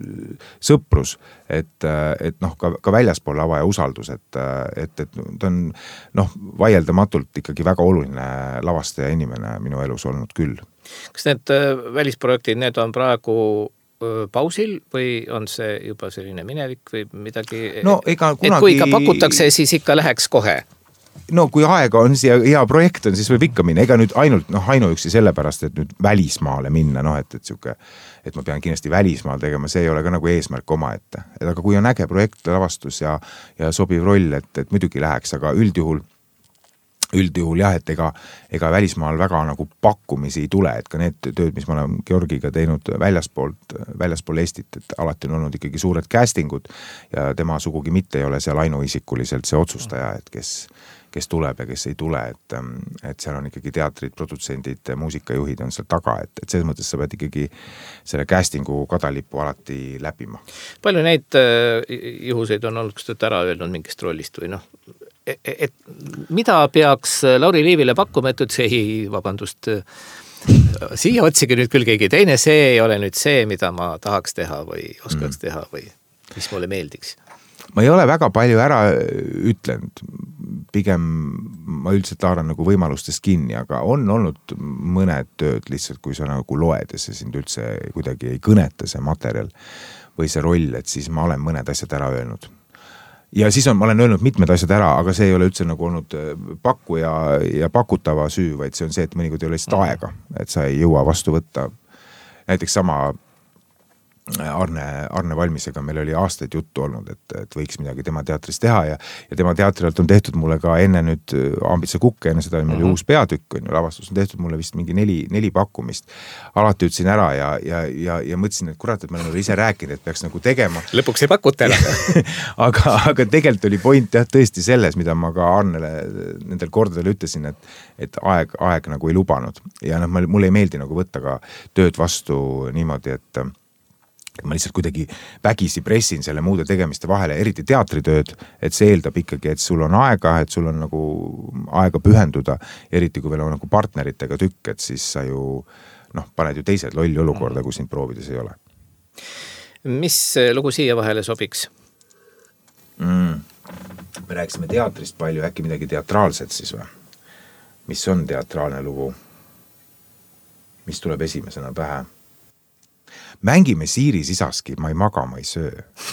sõprus, et, et noh, ka, ka väljaspool lava ja usaldus, et, et, et ta on noh, vaieldamatult ikkagi väga oluline lavastaja inimene minu elus olnud küll. Kas need välisprojektid, need on praegu pausil või on see juba selline minevik või midagi? No ega kunagi... Et kui ikka pakutakse, siis ikka läheks kohe? No kui aega on siia hea projekt on, siis võib ikka minna, ega nüüd ainult, noh, ainuüksi sellepärast, et nüüd välismaale minna, noh, et, et siuke, et ma pean kindlasti välismaal tegema, see ei ole ka nagu eesmärk oma ette. Et aga kui on äge projekt, lavastus ja, ja sobiv roll, et, et muidugi läheks, aga üldjuhul üldjuhul jah, et ega, ega välismaal väga nagu pakkumisi ei tule, et ka need tööd, mis ma olen Georgiga teinud väljaspoolt, väljaspool Eestit, et alati on olnud ikkagi suured castingud ja tema sugugi mitte ei ole seal ainuisikuliselt see otsustaja, et kes kes tuleb ja kes ei tule, et, et seal on ikkagi teatrid, produtsendid, muusikajuhid on seal taga, et, et selles mõttes sa pead ikkagi selle castingu kadalipu alati läbima. Palju neid juhuseid on olnud, kus te ära öelnud mingist rollist või noh, et, et mida peaks Lauri Liivile pakkuma, et see ei, vabandust, siia otsige nüüd küll keegi teine, see ei ole nüüd see, mida ma tahaks teha või oskaks mm. teha või mis mulle meeldiks? Ma ei ole väga palju ära ütlenud, pigem ma üldiselt haaran nagu võimalustest kinni, aga on olnud mõned tööd lihtsalt, kui sa nagu loed ja see sind üldse kuidagi ei kõneta see materjal või see roll, et siis ma olen mõned asjad ära öelnud. Ja siis on, ma olen öelnud mitmed asjad ära, aga see ei ole üldse nagu olnud pakkuja ja pakutava süü, vaid see on see, et mõnikord ei ole lihtsalt aega, et sa ei jõua vastu võtta. Näiteks sama Arne, Arne Valmisega meil oli aastaid juttu olnud, et, et võiks midagi tema teatris teha ja, ja tema teatrilt on tehtud mulle ka enne nüüd Ambitsa kukke, enne seda oli meil uh-huh. uus peatükk, on ju, lavastus on tehtud mulle vist mingi neli, neli pakkumist. Alati ütlesin ära ja, ja, ja, ja mõtlesin, et kurat, et ma olen ise rääkinud, et peaks nagu tegema. Lõpuks ei pakuta ära. aga, aga tegelikult oli point jah tõesti selles, mida ma ka Arnele nendel kordadel ütlesin, et, et aeg, aeg nagu ei lubanud. Ja noh, mulle ei meeldi nagu võtta ka tööd vastu niimoodi, et ma lihtsalt kuidagi vägisi pressin selle muude tegemiste vahele, eriti teatritööd, et see eeldab ikkagi, et sul on aega, et sul on nagu aega pühenduda, eriti kui veel on nagu partneritega tükk, et siis sa ju noh, paned ju teised lolli olukorda, kui sind proovides ei ole. Mis lugu siia vahele sobiks? Mm. Me rääksime teatrist palju, äkki midagi teatraalset siis või? Mis on teatraalne lugu? Mis tuleb esimesena pähe? Mängime Siiri Sisaski, ma ei maga, ma ei söö.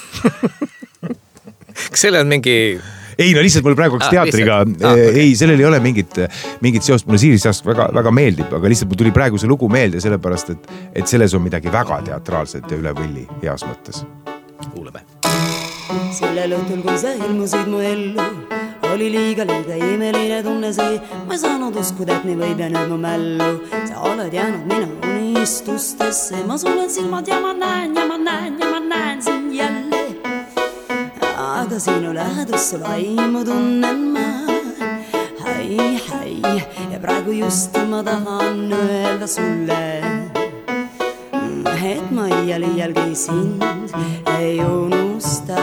Kas selle on mingi... Ei, no lihtsalt mul praegu hakkas ah, teatriga, ah, okay. ei, sellel ei ole mingit, mingit seost, mulle Siiri Sisask väga, väga meeldib, aga lihtsalt mul tuli praegu see lugu meelde, sellepärast, et, et selles on midagi väga teatraalset ja üle võlli heas mõttes. Kuuleme. Sellel õhtul, kui sa ilmusid mu ellu, oli liiga liiga imeline tunne see, ma ei saanud uskuda, et nii võib ja nüüd mu mällu. Sa oled jäänud minu unistustesse, ma sulen silmad ja ma näen ja ma näen ja ma näen sind jälle. Aga sinu lähedus sul aimu tunnen ma, hai, hai, ja praegu just ma tahan öelda sulle, et ma iial iialgi sind ei unusta.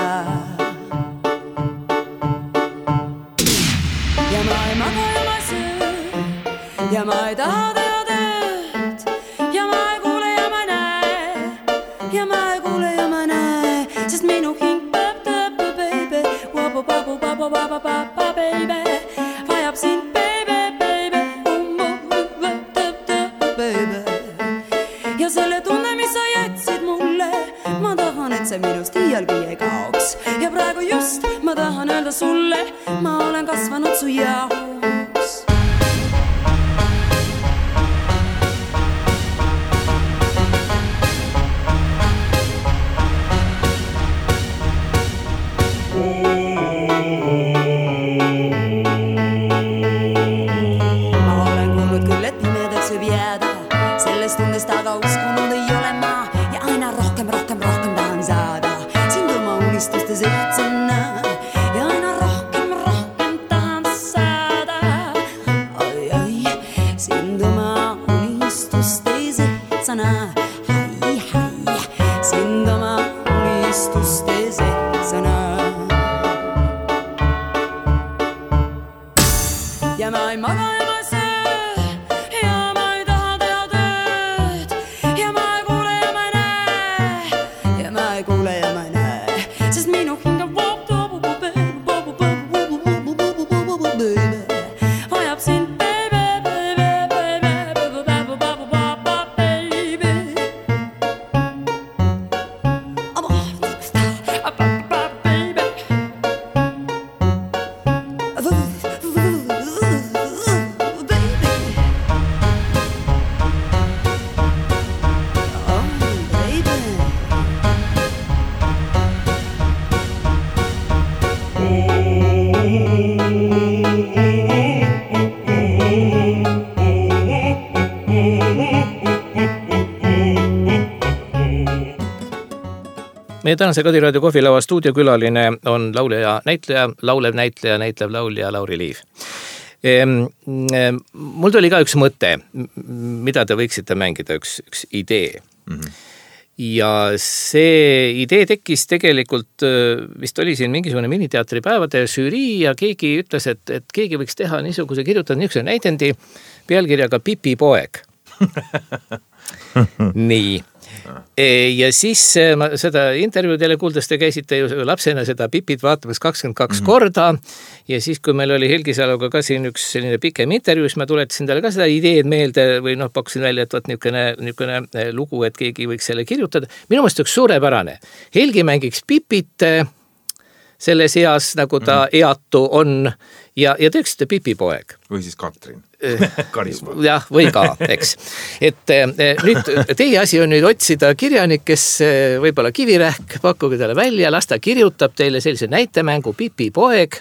Ja ma ei maga ja ma ei söö, ja ma ei taha teha tööd, ja ma ei kuule ja ma ei näe, ja ma ei kuule ja ma ei näe, sest minu hing peab tööp, baby, wabu, wabu, wabu, wabu, wabu, baby, vajab sind, baby, baby, umbu, tööp, tööp, baby. Ja selle tunne, mis sa jätsid mulle, ma tahan, et see minust iialgi ei kaoks, ja praegu just ma tahan öelda sulle, ma olen kasvanud su jaoks. Ma olen kuulnud küll, et pimedaks võib jääda, sellest tundest aga uskunud ei ole ma ja aina rohkem, rohkem, rohkem tahan saada sind oma unistustes ühtsena. Hai, hai, sind oma unistustes etsana. Ja ma ei maga ja ma ei söö, ja ma ei taha teha tööd, ja ma ei kuule ja ma ei näe, ja ma ei kuule ja ma ei näe, sest minu hing on vajab sind, baby, baby, baby, baby, baby, baby, baby. Meie tänase Kadiraadio kohvilava stuudiokülaline on laulja ja näitleja, laulev näitleja, näitlev laulja Lauri Liiv. Mul tuli ka üks mõte, mida te võiksite mängida, üks, üks idee. Mm-hmm. Ja see idee tekkis tegelikult, vist oli siin mingisugune miniteatripäevade žürii ja keegi ütles, et, et keegi võiks teha niisuguse, kirjutada niisuguse näidendi pealkirjaga Pipi poeg. Nii. Ja siis ma seda intervjuudele kuuldes te käisite ju lapsena seda Pipit vaatamas kakskümmend kaks mm-hmm. korda ja siis, kui meil oli Helgi Saluga ka siin üks selline pikem intervjuu, siis ma tuletasin talle ka seda ideed meelde või noh, pakkusin välja, et võt niisugune, niisugune lugu, et keegi võiks selle kirjutada. Minu mõelest üks suurepärane. Helgi mängiks Pipit selles eas, nagu ta mm-hmm. eatu on ja, ja teeksite Pipi poeg. Või siis Katrin. Karisma. Jah, või ka, eks. Et nüüd teie asi on nüüd otsida kirjanik, kes võib-olla Kivirähk, pakkuge talle välja, las ta kirjutab teile sellise näitemängu Pipi poeg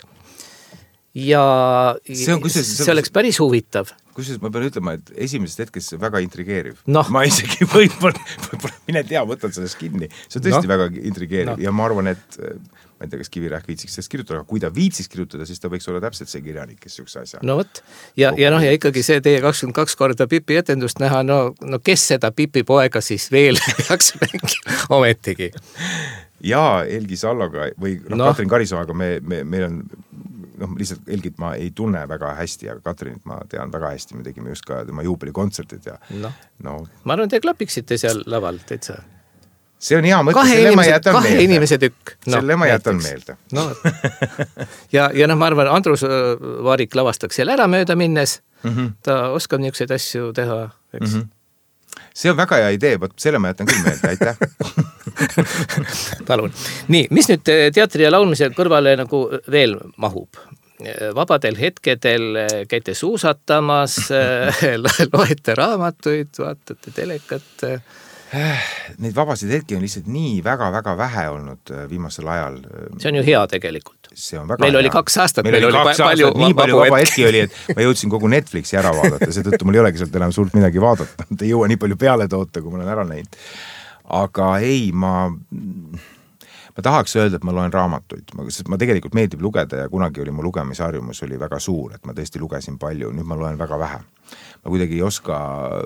ja see, on, see, see oleks päris huvitav. Kusjuures ma pean ütlema, et esimesest hetkest see väga intrigeeriv. No. Ma isegi võib-olla, võib-olla mine tea, võtan sellest kinni. See on tõesti no. väga intrigeeriv no. ja ma arvan, et ma ei tea, kas Kivirähk viitsiks sellest kirjutada, aga kui ta viitsiks kirjutada, siis ta võiks olla täpselt see kirjanik, kes üks asja. No võt. Ja, ja noh, ja ikkagi see teie kakskümmend kaks korda Pipi etendust näha, no, no kes seda Pipi poega siis veel peaks mängima ometigi? Jaa, Helgi Salloga või no, no. Katrin Karisoaga me, me, meil on noh, lihtsalt Helgit ma ei tunne väga hästi, aga Katrinit ma tean väga hästi, me tegime just ka tema juubelikontserdid ja no. no. Ma arvan, te klapiksite seal laval täitsa. See on hea mõte, kahe selle inimese, ma jätan kahe meelde. Inimese tükk. No, selle ma jätan meelde. No. ja, ja noh, ma arvan, Andrus Vaarik lavastaks seal ära mööda minnes. Mm-hmm. Ta oskab niisuguseid asju teha, eks? Mm-hmm. See on väga hea idee, võt selle ma jätan küll meelde, aitäh. Palun. Nii, mis nüüd teatri ja laulmise kõrvale nagu veel mahub? Vabadel hetkedel käite suusatamas, loete raamatuid, vaatate telekat. Neid vabasid hetki on lihtsalt nii väga-väga vähe olnud viimasel ajal. See on ju hea tegelikult. See on väga meil hea. Oli kaks aastat, meil, meil oli oli kaks palju, aastat, nii palju vaba hetki oli, et ma jõudsin kogu Netflixi ära vaadata, seetõttu mul ei olegi sealt enam suurt midagi vaadata. Ta ei jõua nii palju peale toota, kui ma olen ära näinud. Aga ei, ma... Ma tahaks öelda, et ma loen raamatuid, ma, sest ma tegelikult meeldib lugeda ja kunagi oli mu lugemisharjumus oli väga suur, et ma tõesti lugesin palju, nüüd ma loen väga vähe. Ma kuidagi ei oska,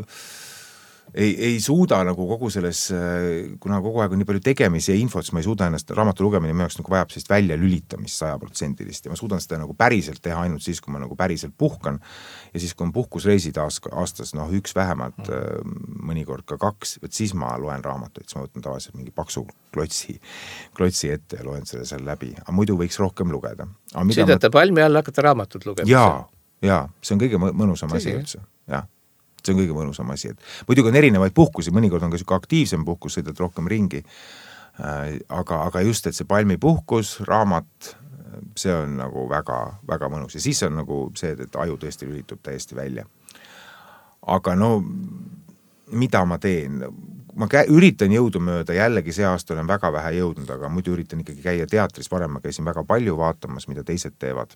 ei, ei suuda nagu kogu selles, kuna kogu aeg on nii palju tegemisi ja infot, siis ma ei suuda ennast, raamatu lugemine minu jaoks nagu vajab sellist välja lülitamist sajaprotsendilist ja ma suudan seda nagu päriselt teha ainult siis, kui ma nagu päriselt puhkan ja siis, kui on puhkusreisid aastas, noh üks vähemalt, mõnikord ka kaks, et siis ma loen raamatuid, siis ma võtan tavaliselt mingi paksu klotsi, klotsi ette ja loen selle seal läbi, aga muidu võiks rohkem lugeda. Sõidate ma... palmi all hakata raamatut lugema? Jaa, jaa, see on kõige mõnusam asi üldse, jah. See on kõige mõnusam asi, et muidugi on erinevaid puhkusi, mõnikord on ka selline aktiivsem puhkus, sõidad rohkem ringi, aga, aga just, et see palmi puhkus, raamat, see on nagu väga, väga mõnus ja siis on nagu see, et aju tõesti lülitub täiesti välja. Aga no, mida ma teen? Ma kä- üritan jõudu mööda, jällegi see aasta olen väga vähe jõudnud, aga muidu üritan ikkagi käia teatris, varem ma käisin väga palju vaatamas, mida teised teevad.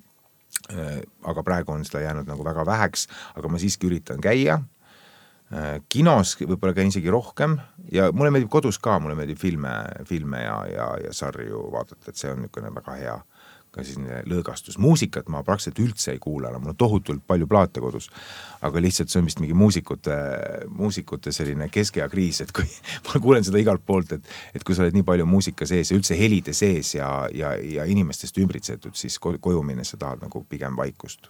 Aga praegu on seda jäänud nagu väga väheks, aga ma siiski üritan käia. Kinos võib-olla käin isegi rohkem ja mulle meeldib kodus ka, mulle meeldib filme, filme ja, ja, ja sarju vaadata, et see on niisugune väga hea ka selline lõõgastus. Muusikat ma praktiliselt üldse ei kuule, mul on tohutult palju plaate kodus, aga lihtsalt see on vist mingi muusikute, muusikute selline keskea kriis, et kui ma kuulen seda igalt poolt, et, et kui sa oled nii palju muusika sees ja üldse helide sees ja, ja, ja inimestest ümbritsetud, siis koju minnes sa tahad nagu pigem vaikust.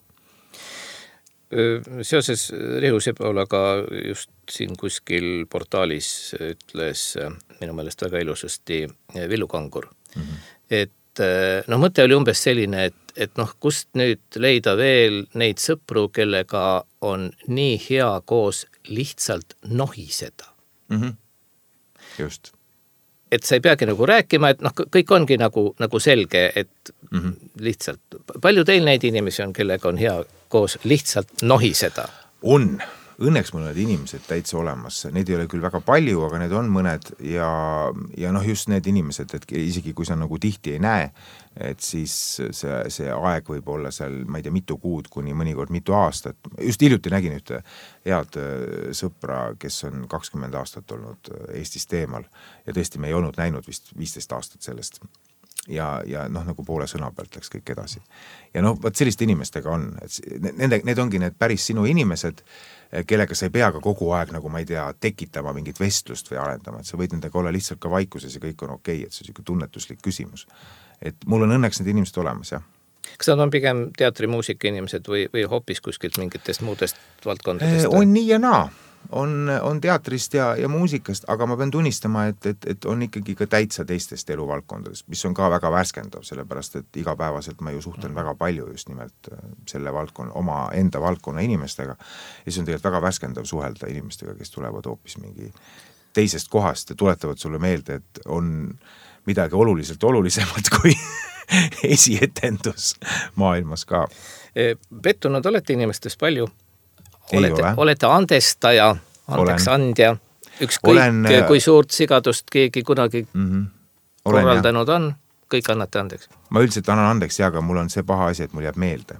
Seoses Rihu Sebolaga just siin kuskil portaalis ütles minu meelest väga ilusasti Villu Kangur, mm-hmm. et no mõte oli umbes selline, et, et noh, kust nüüd leida veel neid sõpru, kellega on nii hea koos lihtsalt nohiseda. Mm-hmm. Just. Et sa ei peagi nagu rääkima, et noh, kõik ongi nagu, nagu selge, et mm-hmm. lihtsalt, palju teil neid inimesi on, kellega on hea koos lihtsalt nohiseda? On, õnneks mul on need inimesed täitsa olemas, neid ei ole küll väga palju, aga need on mõned ja, ja noh, just need inimesed, et isegi kui sa nagu tihti ei näe, et siis see, see aeg võib olla seal, ma ei tea, mitu kuud kuni mõnikord mitu aastat. Just hiljuti nägin ühte head sõpra, kes on kakskümmend aastat olnud Eestist eemal ja tõesti me ei olnud näinud vist viisteist aastat sellest. Ja, ja noh, nagu poole sõna pealt läks kõik edasi. Ja noh, võt selliste inimestega on, et nende, need ongi need päris sinu inimesed, kellega sa ei pea ka kogu aeg, nagu ma ei tea, tekitama mingit vestlust või arendama, et sa võid nendega olla lihtsalt ka vaikuses ja kõik on okei, et see on selline tunnetuslik küsimus. Et mul on õnneks need inimesed olemas, jah. Kas nad on pigem teatrimuusika inimesed või, või hoopis kuskilt mingitest muudest valdkondadest? On nii ja naa. On, on teatrist ja, ja muusikast, aga ma pean tunnistama, et, et, et on ikkagi ka täitsa teistest eluvaldkondadest, mis on ka väga värskendav, sellepärast et igapäevaselt ma ju suhtlen väga palju just nimelt selle valdkonna, oma enda valdkonna inimestega ja see on tegelikult väga värskendav suhelda inimestega, kes tulevad hoopis mingi teisest kohast ja tuletavad sulle meelde, et on midagi oluliselt olulisemalt kui esietendus maailmas ka. Pettunud olete inimestest palju? Olete, olete andestaja, andeks olen. Andja, ükskõik olen, kui suurt sigadust keegi kunagi mm-hmm. olen, korraldanud jah. On, kõik annate andeks. Ma üldiselt annan andeks, ja, aga mul on see paha asi, et mul jääb meelde.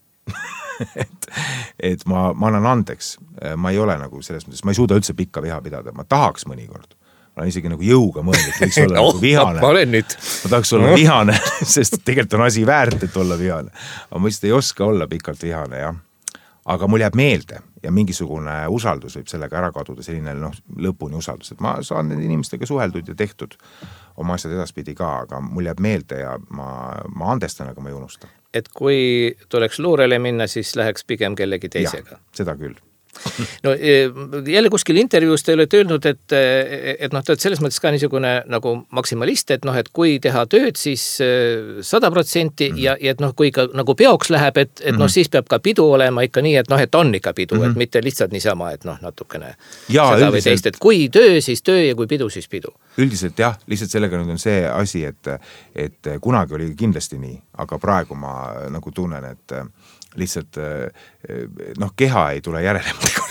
et, et ma, ma annan andeks, ma ei ole nagu selles mõttes, ma ei suuda üldse pikka viha pidada, ma tahaks mõnikord. Ma olen isegi nagu jõuga mõeldud, võiks olla no, nagu vihane. Ma olen nüüd. Ma tahaks olla vihane, sest tegelikult on asi väärt, et olla vihane. Aga ma lihtsalt ei oska olla pikalt vihane, jah. Aga mul jääb meelde ja mingisugune usaldus võib sellega ära kaduda, selline noh, lõpuni usaldus, et ma saan nende inimestega suheldud ja tehtud oma asjad edaspidi ka, aga mul jääb meelde ja ma, ma andestan, aga ma ei unusta. Et kui tuleks luurele minna, siis läheks pigem kellegi teisega? Ja, seda küll. No jälle kuskil intervjuus te olete öelnud, et, et noh, te olete selles mõttes ka niisugune nagu maksimalist, et noh, et kui teha tööd, siis sada protsenti mm-hmm. ja, ja et noh, kui ka nagu peoks läheb, et, et mm-hmm. noh, siis peab ka pidu olema ikka nii, et noh, et on ikka pidu, mm-hmm. et mitte lihtsalt niisama, et noh, natukene ja, seda üldiselt, või teist, et kui töö, siis töö ja kui pidu, siis pidu. Üldiselt jah, lihtsalt sellega nüüd on see asi, et, et kunagi oli kindlasti nii, aga praegu ma nagu tunnen, et lihtsalt noh, keha ei tule järele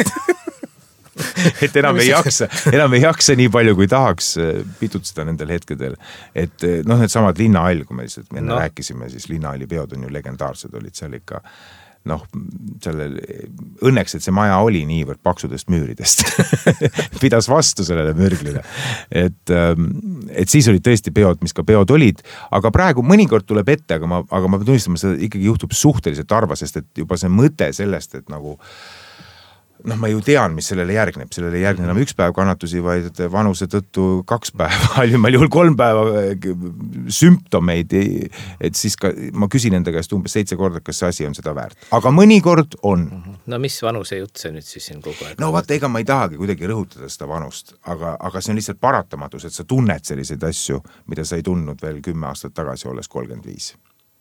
et enam ei jaksa, enam ei jaksa nii palju, kui tahaks pitutseda nendel hetkedel. Et noh, need samad linnahall, kui me lihtsalt enne no. rääkisime, siis linnahalli peod on ju legendaarsed, olid seal ikka noh, sellel, õnneks, et see maja oli niivõrd paksudest müüridest. Pidas vastu sellele mürglile. Et, et siis olid tõesti peod, mis ka peod olid, aga praegu mõnikord tuleb ette, aga ma, aga ma tunnistama, seda ikkagi juhtub suhteliselt harva, sest et juba see mõte sellest, et nagu noh, ma ju tean, mis sellele järgneb. Sellele ei järgne enam üks päev kannatusi, vaid vanuse tõttu kaks päeva, halvimal juhul kolm päeva sümptomeid. Et siis ka, ma küsin enda käest umbes seitse korda, kas see asi on seda väärt. Aga mõnikord on. No mis vanuse jutt see nüüd siis siin kogu aeg? No vaata, ega ma ei tahagi kuidagi rõhutada seda vanust, aga, aga see on lihtsalt paratamatus, et sa tunned selliseid asju, mida sa ei tundnud veel kümme aastat tagasi, olles kolmkümmend viis.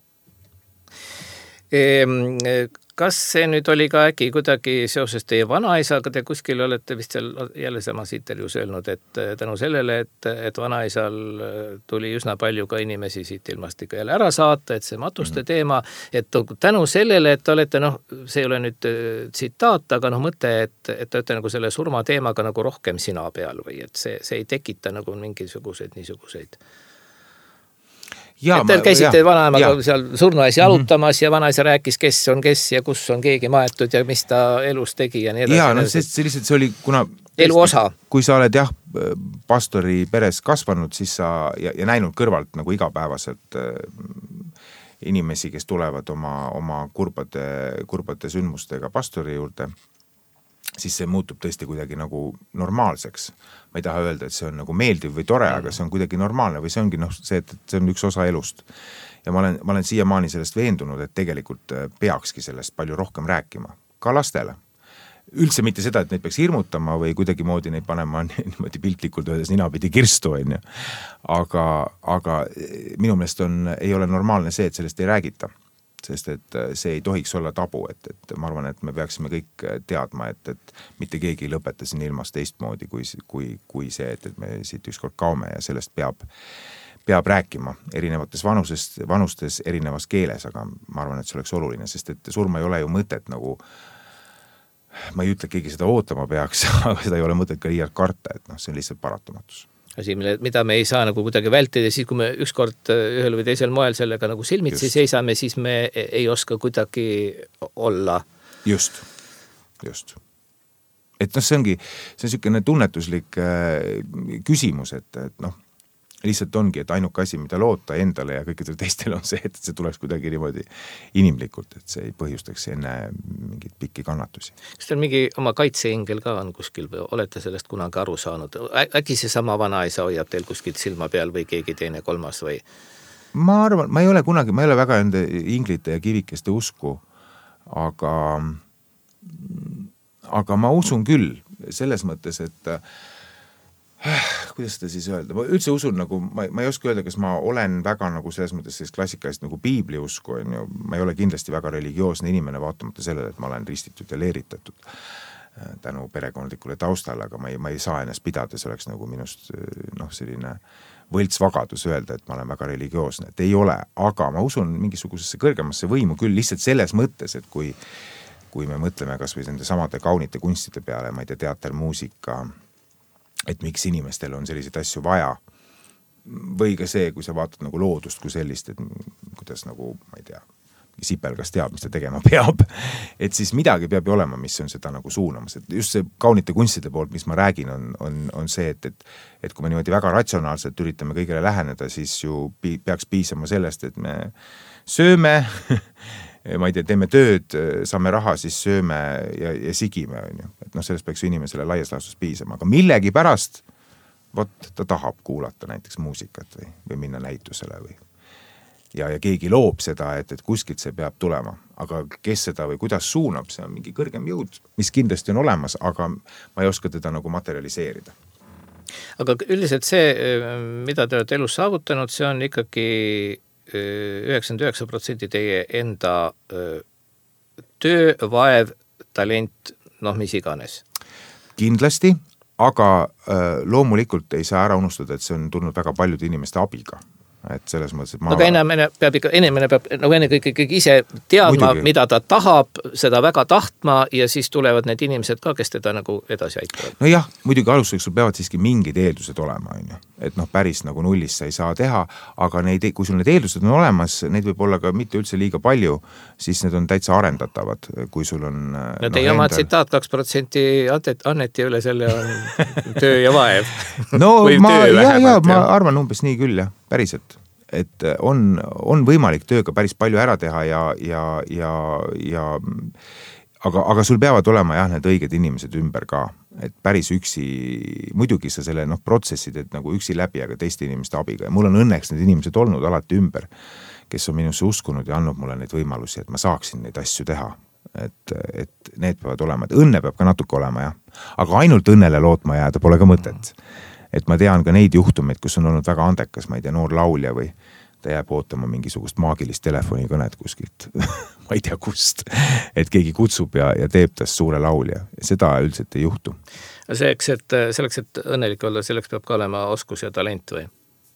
Kas see nüüd oli ka äkki kuidagi seoses teie vanaisaga, te kuskil olete vist seal jälle samas intervjuus öelnud, et tänu sellele, et, et vanaisal tuli üsna palju ka inimesi siit ilmast ikka jälle ära saata, et see matuste mm. teema, et tänu sellele, et olete, noh, see ei ole nüüd tsitaat, aga noh, mõte, et, et te olete nagu selle surma teemaga nagu rohkem sina peal või et see, see ei tekita nagu mingisuguseid niisuguseid Ja, et te käisite vanaemaga seal surnuais jalutamas mm-hmm. ja vanaisa rääkis, kes on kes ja kus on keegi maetud ja mis ta elus tegi ja nii edasi. Ja, no see, see lihtsalt see oli, kuna elu osa. Kui sa oled jah, pastori peres kasvanud, siis sa ja, ja näinud kõrvalt nagu igapäevaselt äh, inimesi, kes tulevad oma, oma kurbade, kurbade sündmustega pastori juurde, siis see muutub tõesti kuidagi nagu normaalseks. Ma ei taha öelda, et see on nagu meeldiv või tore, aga see on kuidagi normaalne või see ongi noh, see, et see on üks osa elust. Ja ma olen, ma olen siiamaani sellest veendunud, et tegelikult peakski sellest palju rohkem rääkima. Ka lastele. Üldse mitte seda, et neid peaks hirmutama või kuidagi moodi neid panema niimoodi piltlikult öeldes ninapidi kirstu, on ju. Aga, aga minu meelest on, ei ole normaalne see, et sellest ei räägita. Sest et see ei tohiks olla tabu, et, et ma arvan, et me peaksime kõik teadma, et, et mitte keegi ei lõpeta siin ilmast teistmoodi kui, kui, kui see, et, et me siit ükskord kaome ja sellest peab, peab rääkima erinevates vanusest, vanustes erinevas keeles, aga ma arvan, et see oleks oluline, sest et surma ei ole ju mõtet nagu ma ei ütle, et keegi seda ootama peaks, aga seda ei ole mõtet ka liialt karta, et noh, see on lihtsalt paratamatus. Asi, mida me ei saa nagu kuidagi vältida, siis kui me ükskord ühel või teisel moel sellega nagu silmitsi just. seisame, siis me ei oska kuidagi olla. Just, just. Et noh, see ongi, see on niisugune tunnetuslik küsimus, et, et noh, lihtsalt ongi, et ainuke asi, mida loota endale ja kõikidel teistel on see, et see tuleks kuidagi niimoodi inimlikult, et see ei põhjustaks enne mingit pikki kannatusi. Kas teil mingi oma kaitseingel ka on kuskil või olete sellest kunagi aru saanud? Äkki see sama vanaisa hoiab teil kuskilt silma peal või keegi teine kolmas või? Ma arvan, ma ei ole kunagi, ma ei ole väga enda inglite ja kivikeste usku, aga, aga ma usun küll selles mõttes, et kuidas seda siis öelda, ma üldse usun nagu, ma, ma ei oska öelda, kas ma olen väga nagu selles mõttes sellist klassikalist nagu piibli usku, on ju, ma ei ole kindlasti väga religioosne inimene vaatamata sellele, et ma olen ristitud ja leeritatud tänu perekondlikule taustale, aga ma ei, ma ei saa ennast pidada, see oleks nagu minust noh, selline võltsvagadus öelda, et ma olen väga religioosne, et ei ole, aga ma usun mingisugusesse kõrgemasse võimu küll lihtsalt selles mõttes, et kui, kui me mõtleme kas või nende samade kaunite kunstide peale, ma ei tea, teater, muusika, et miks inimestel on selliseid asju vaja või ka see, kui sa vaatad nagu loodust kui sellist, et kuidas nagu, ma ei tea, sipelgas teab, mis ta tegema peab, et siis midagi peab ju olema, mis on seda nagu suunamas, et just see kaunite kunstide poolt, mis ma räägin, on, on, on see, et, et, et kui me niimoodi väga ratsionaalselt üritame kõigele läheneda, siis ju pi, peaks piisama sellest, et me sööme ma ei tea, teeme tööd, saame raha, siis sööme ja, ja sigime, on ju. Et noh, sellest peaks ju inimesele laias laastus piisama, aga millegi pärast, vot ta tahab kuulata näiteks muusikat või, või minna näitusele või. Ja, ja keegi loob seda, et, et kuskilt see peab tulema, aga kes seda või kuidas suunab, see on mingi kõrgem jõud, mis kindlasti on olemas, aga ma ei oska teda nagu materialiseerida. Aga üldiselt see, mida te olete elus saavutanud, see on ikkagi üheksakümmend üheksa protsenti teie enda töö, vaev, talent, noh, mis iganes. Kindlasti, aga loomulikult ei saa ära unustada, et see on tulnud väga paljude inimeste abiga. Et selles mõttes, et ma... Aga inimene peab ikka, inimene peab nagu enne kõik ikkagi ise teadma, muidugi. Mida ta tahab, seda väga tahtma ja siis tulevad need inimesed ka, kes teda nagu edasi aitavad. No jah, muidugi alustuseks sul peavad siiski mingid eeldused olema, on ju. Et noh, päris nagu nullist sa ei saa teha, aga neid, kui sul need eeldused on olemas, neid võib olla ka mitte üldse liiga palju, siis need on täitsa arendatavad, kui sul on... No teie no, oma enda... tsitaat kaks protsenti Anneti üle selle on töö ja vaev. No ma, ja, ja, ma arvan umbes nii küll, jah, päriselt. Et on, on võimalik tööga päris palju ära teha ja, ja, ja, ja aga, aga sul peavad olema jah, need õiged inimesed ümber ka, et päris üksi, muidugi sa selle noh, protsessid, et nagu üksi läbi, aga teiste inimeste abiga ja mul on õnneks need inimesed olnud alati ümber, kes on minusse uskunud ja andnud mulle neid võimalusi, et ma saaksin neid asju teha, et, et need peavad olema, et õnne peab ka natuke olema jah, aga ainult õnnele lootma jääda pole ka mõtet. Et ma tean ka neid juhtumeid, kus on olnud väga andekas, ma ei tea, noor laulja või ta jääb ootama mingisugust maagilist telefonikõnet kuskilt, ma ei tea kust, et keegi kutsub ja, ja teeb tast suure laulja. Seda üldiselt ei juhtu. Selleks, et, selleks, et õnnelik olla, selleks peab ka olema oskus ja talent või?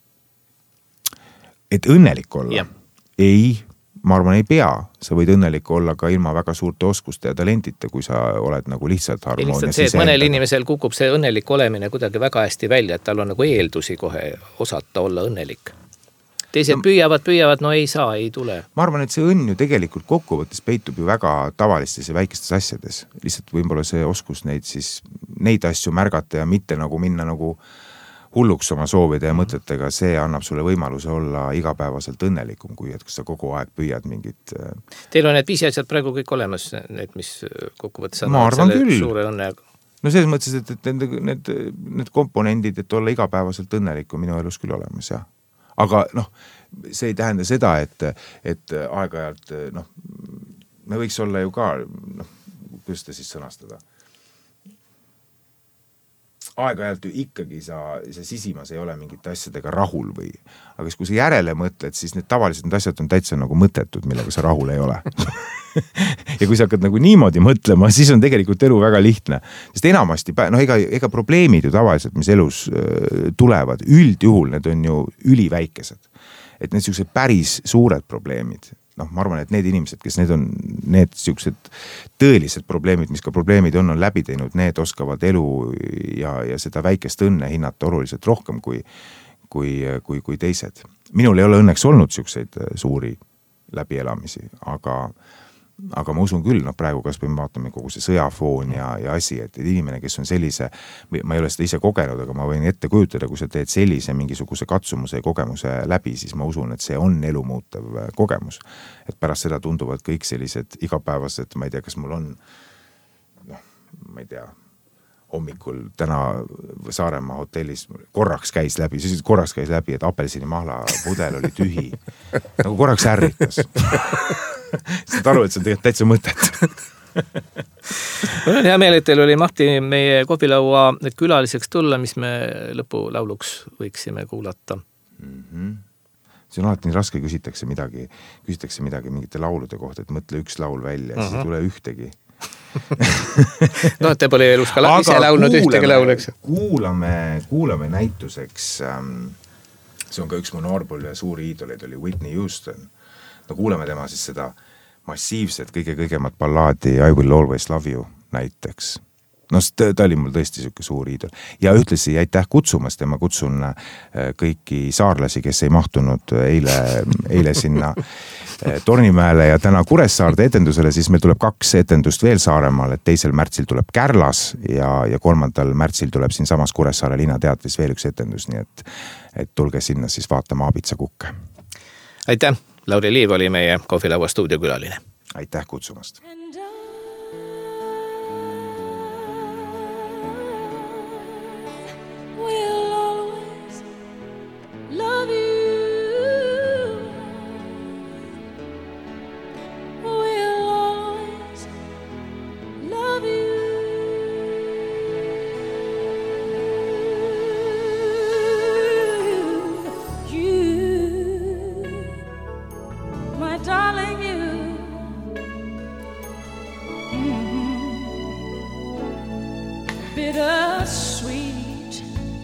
Et õnnelik olla? Yeah. Ei, ma arvan, ei pea. Sa võid õnnelik olla ka ilma väga suurte oskuste ja talentita, kui sa oled nagu lihtsalt harmoonia. Lihtsalt see, et mõnel inimesel kukub see õnnelik olemine kuidagi väga hästi välja, et tal on nagu eeldusi kohe osata olla õnnelik. Teised no, püüavad, püüavad, no ei saa, ei tule. Ma arvan, et see õnn ju tegelikult kokkuvõttes peitub ju väga tavalistes ja väikestes asjades. Lihtsalt võib-olla see oskus neid siis, neid asju märgata ja mitte nagu minna nagu hulluks oma soovide ja mõtetega, see annab sulle võimaluse olla igapäevaselt õnnelikum, kui et kas sa kogu aeg püüad mingit... Teil on need pisiasjad praegu kõik olemas, need, mis kokkuvõttes ma arvan küll. Suure õnne. No selles mõttes, et, et need, need, need komponendid, et olla igapäevaselt õnnelikum minu elus küll olemas, jah. Aga noh, see ei tähenda seda, et, et aeg-ajalt, noh, me võiks olla ju ka, noh, kuidas ta siis sõnastada? Aeg-ajalt ju ikkagi sa, sa sisimas ei ole mingite asjadega rahul või, aga kui sa järele mõtled, siis need tavalised asjad on täitsa nagu mõttetud, millega sa rahul ei ole. Ja kui sa hakkad nagu niimoodi mõtlema, siis on tegelikult elu väga lihtne. Sest enamasti, noh, ega, ega probleemid ju tavaliselt, mis elus äh, tulevad, üldjuhul need on ju üliväikesed. Et need sellised päris suured probleemid, noh, ma arvan, et need inimesed, kes need on, need siuksed tõelised probleemid, mis ka probleemid on, on läbi teinud, need oskavad elu ja, ja seda väikest õnne hinnata oluliselt rohkem kui, kui, kui, kui teised. Minul ei ole õnneks olnud siukseid suuri läbielamisi, aga aga ma usun küll, noh praegu kas või me vaatame kogu see sõjafoon ja, ja asi, et inimene, kes on sellise, ma ei ole seda ise kogenud, aga ma võin ette kujutada, kui sa teed sellise mingisuguse katsumuse ja kogemuse läbi, siis ma usun, et see on elumuutev kogemus. Et pärast seda tunduvad kõik sellised igapäevased, ma ei tea, kas mul on, noh, ma ei tea, hommikul täna Saaremaa hotellis korraks käis läbi, siis korraks käis läbi, et apelsinimahla pudel oli tühi. Nagu korraks ärritas. Saad aru, et see on tegelikult täitsa mõtet. Mul on hea meel, et teil oli Mahti meie kohvilaua külaliseks tulla, mis me lõpulauluks võiksime kuulata. Mm-hmm. See on alati nii raske, küsitakse midagi, küsitakse midagi mingite laulude kohta, et mõtle üks laul välja, uh-huh. siis ei tule ühtegi. No, te pole elus ka ise laulnud ühtegi laul, eks? Kuulame, kuulame näituseks, ähm, see on ka üks mu noorpool ja suuri iidoleid oli Whitney Houston. No kuulame tema siis seda massiivset kõige-kõigemat ballaadi I Will Always Love You näiteks. No ta, ta oli mul tõesti siuke suur iidol. Ja ühtlasi aitäh kutsumast ja ma kutsun kõiki saarlasi, kes ei mahtunud eile, eile sinna Tornimäele ja täna Kuressaarde etendusele, siis meil tuleb kaks etendust veel Saaremaal, et teisel märtsil tuleb Kärlas ja, ja kolmandal märtsil tuleb siin samas Kuressaare linnateatris veel üks etendus, nii et, et tulge sinna siis vaatama Aabitsa kukke. Aitäh! Lauri Liiv oli meie kohvilaua stuudiokülaline. Aitäh kutsumast! Bittersweet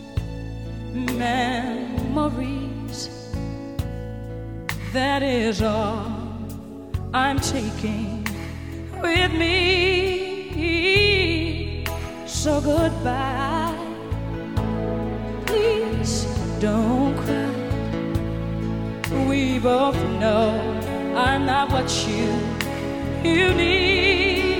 memories, that is all I'm taking with me. So goodbye, please don't cry. We both know I'm not what you, you need.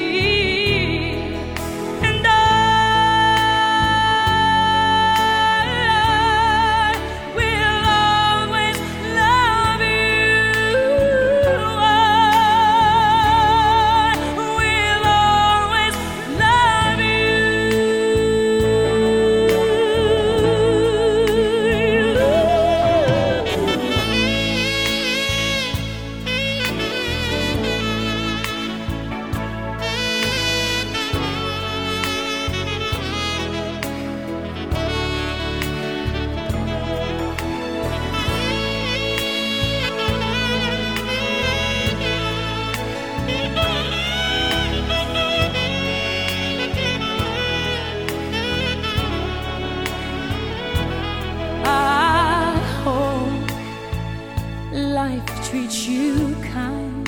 Treat you kind,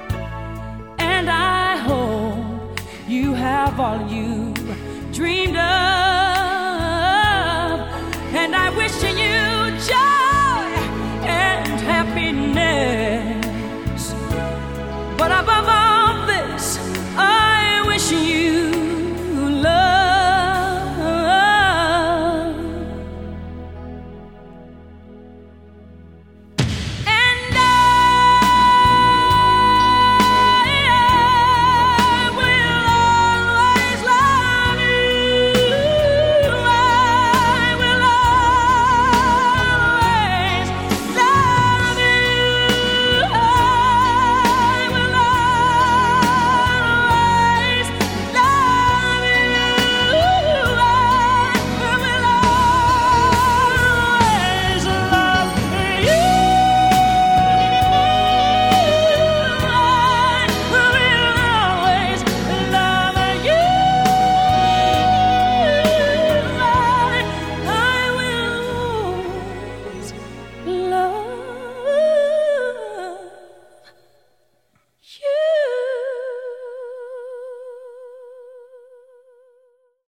and I hope you have all you dreamed of.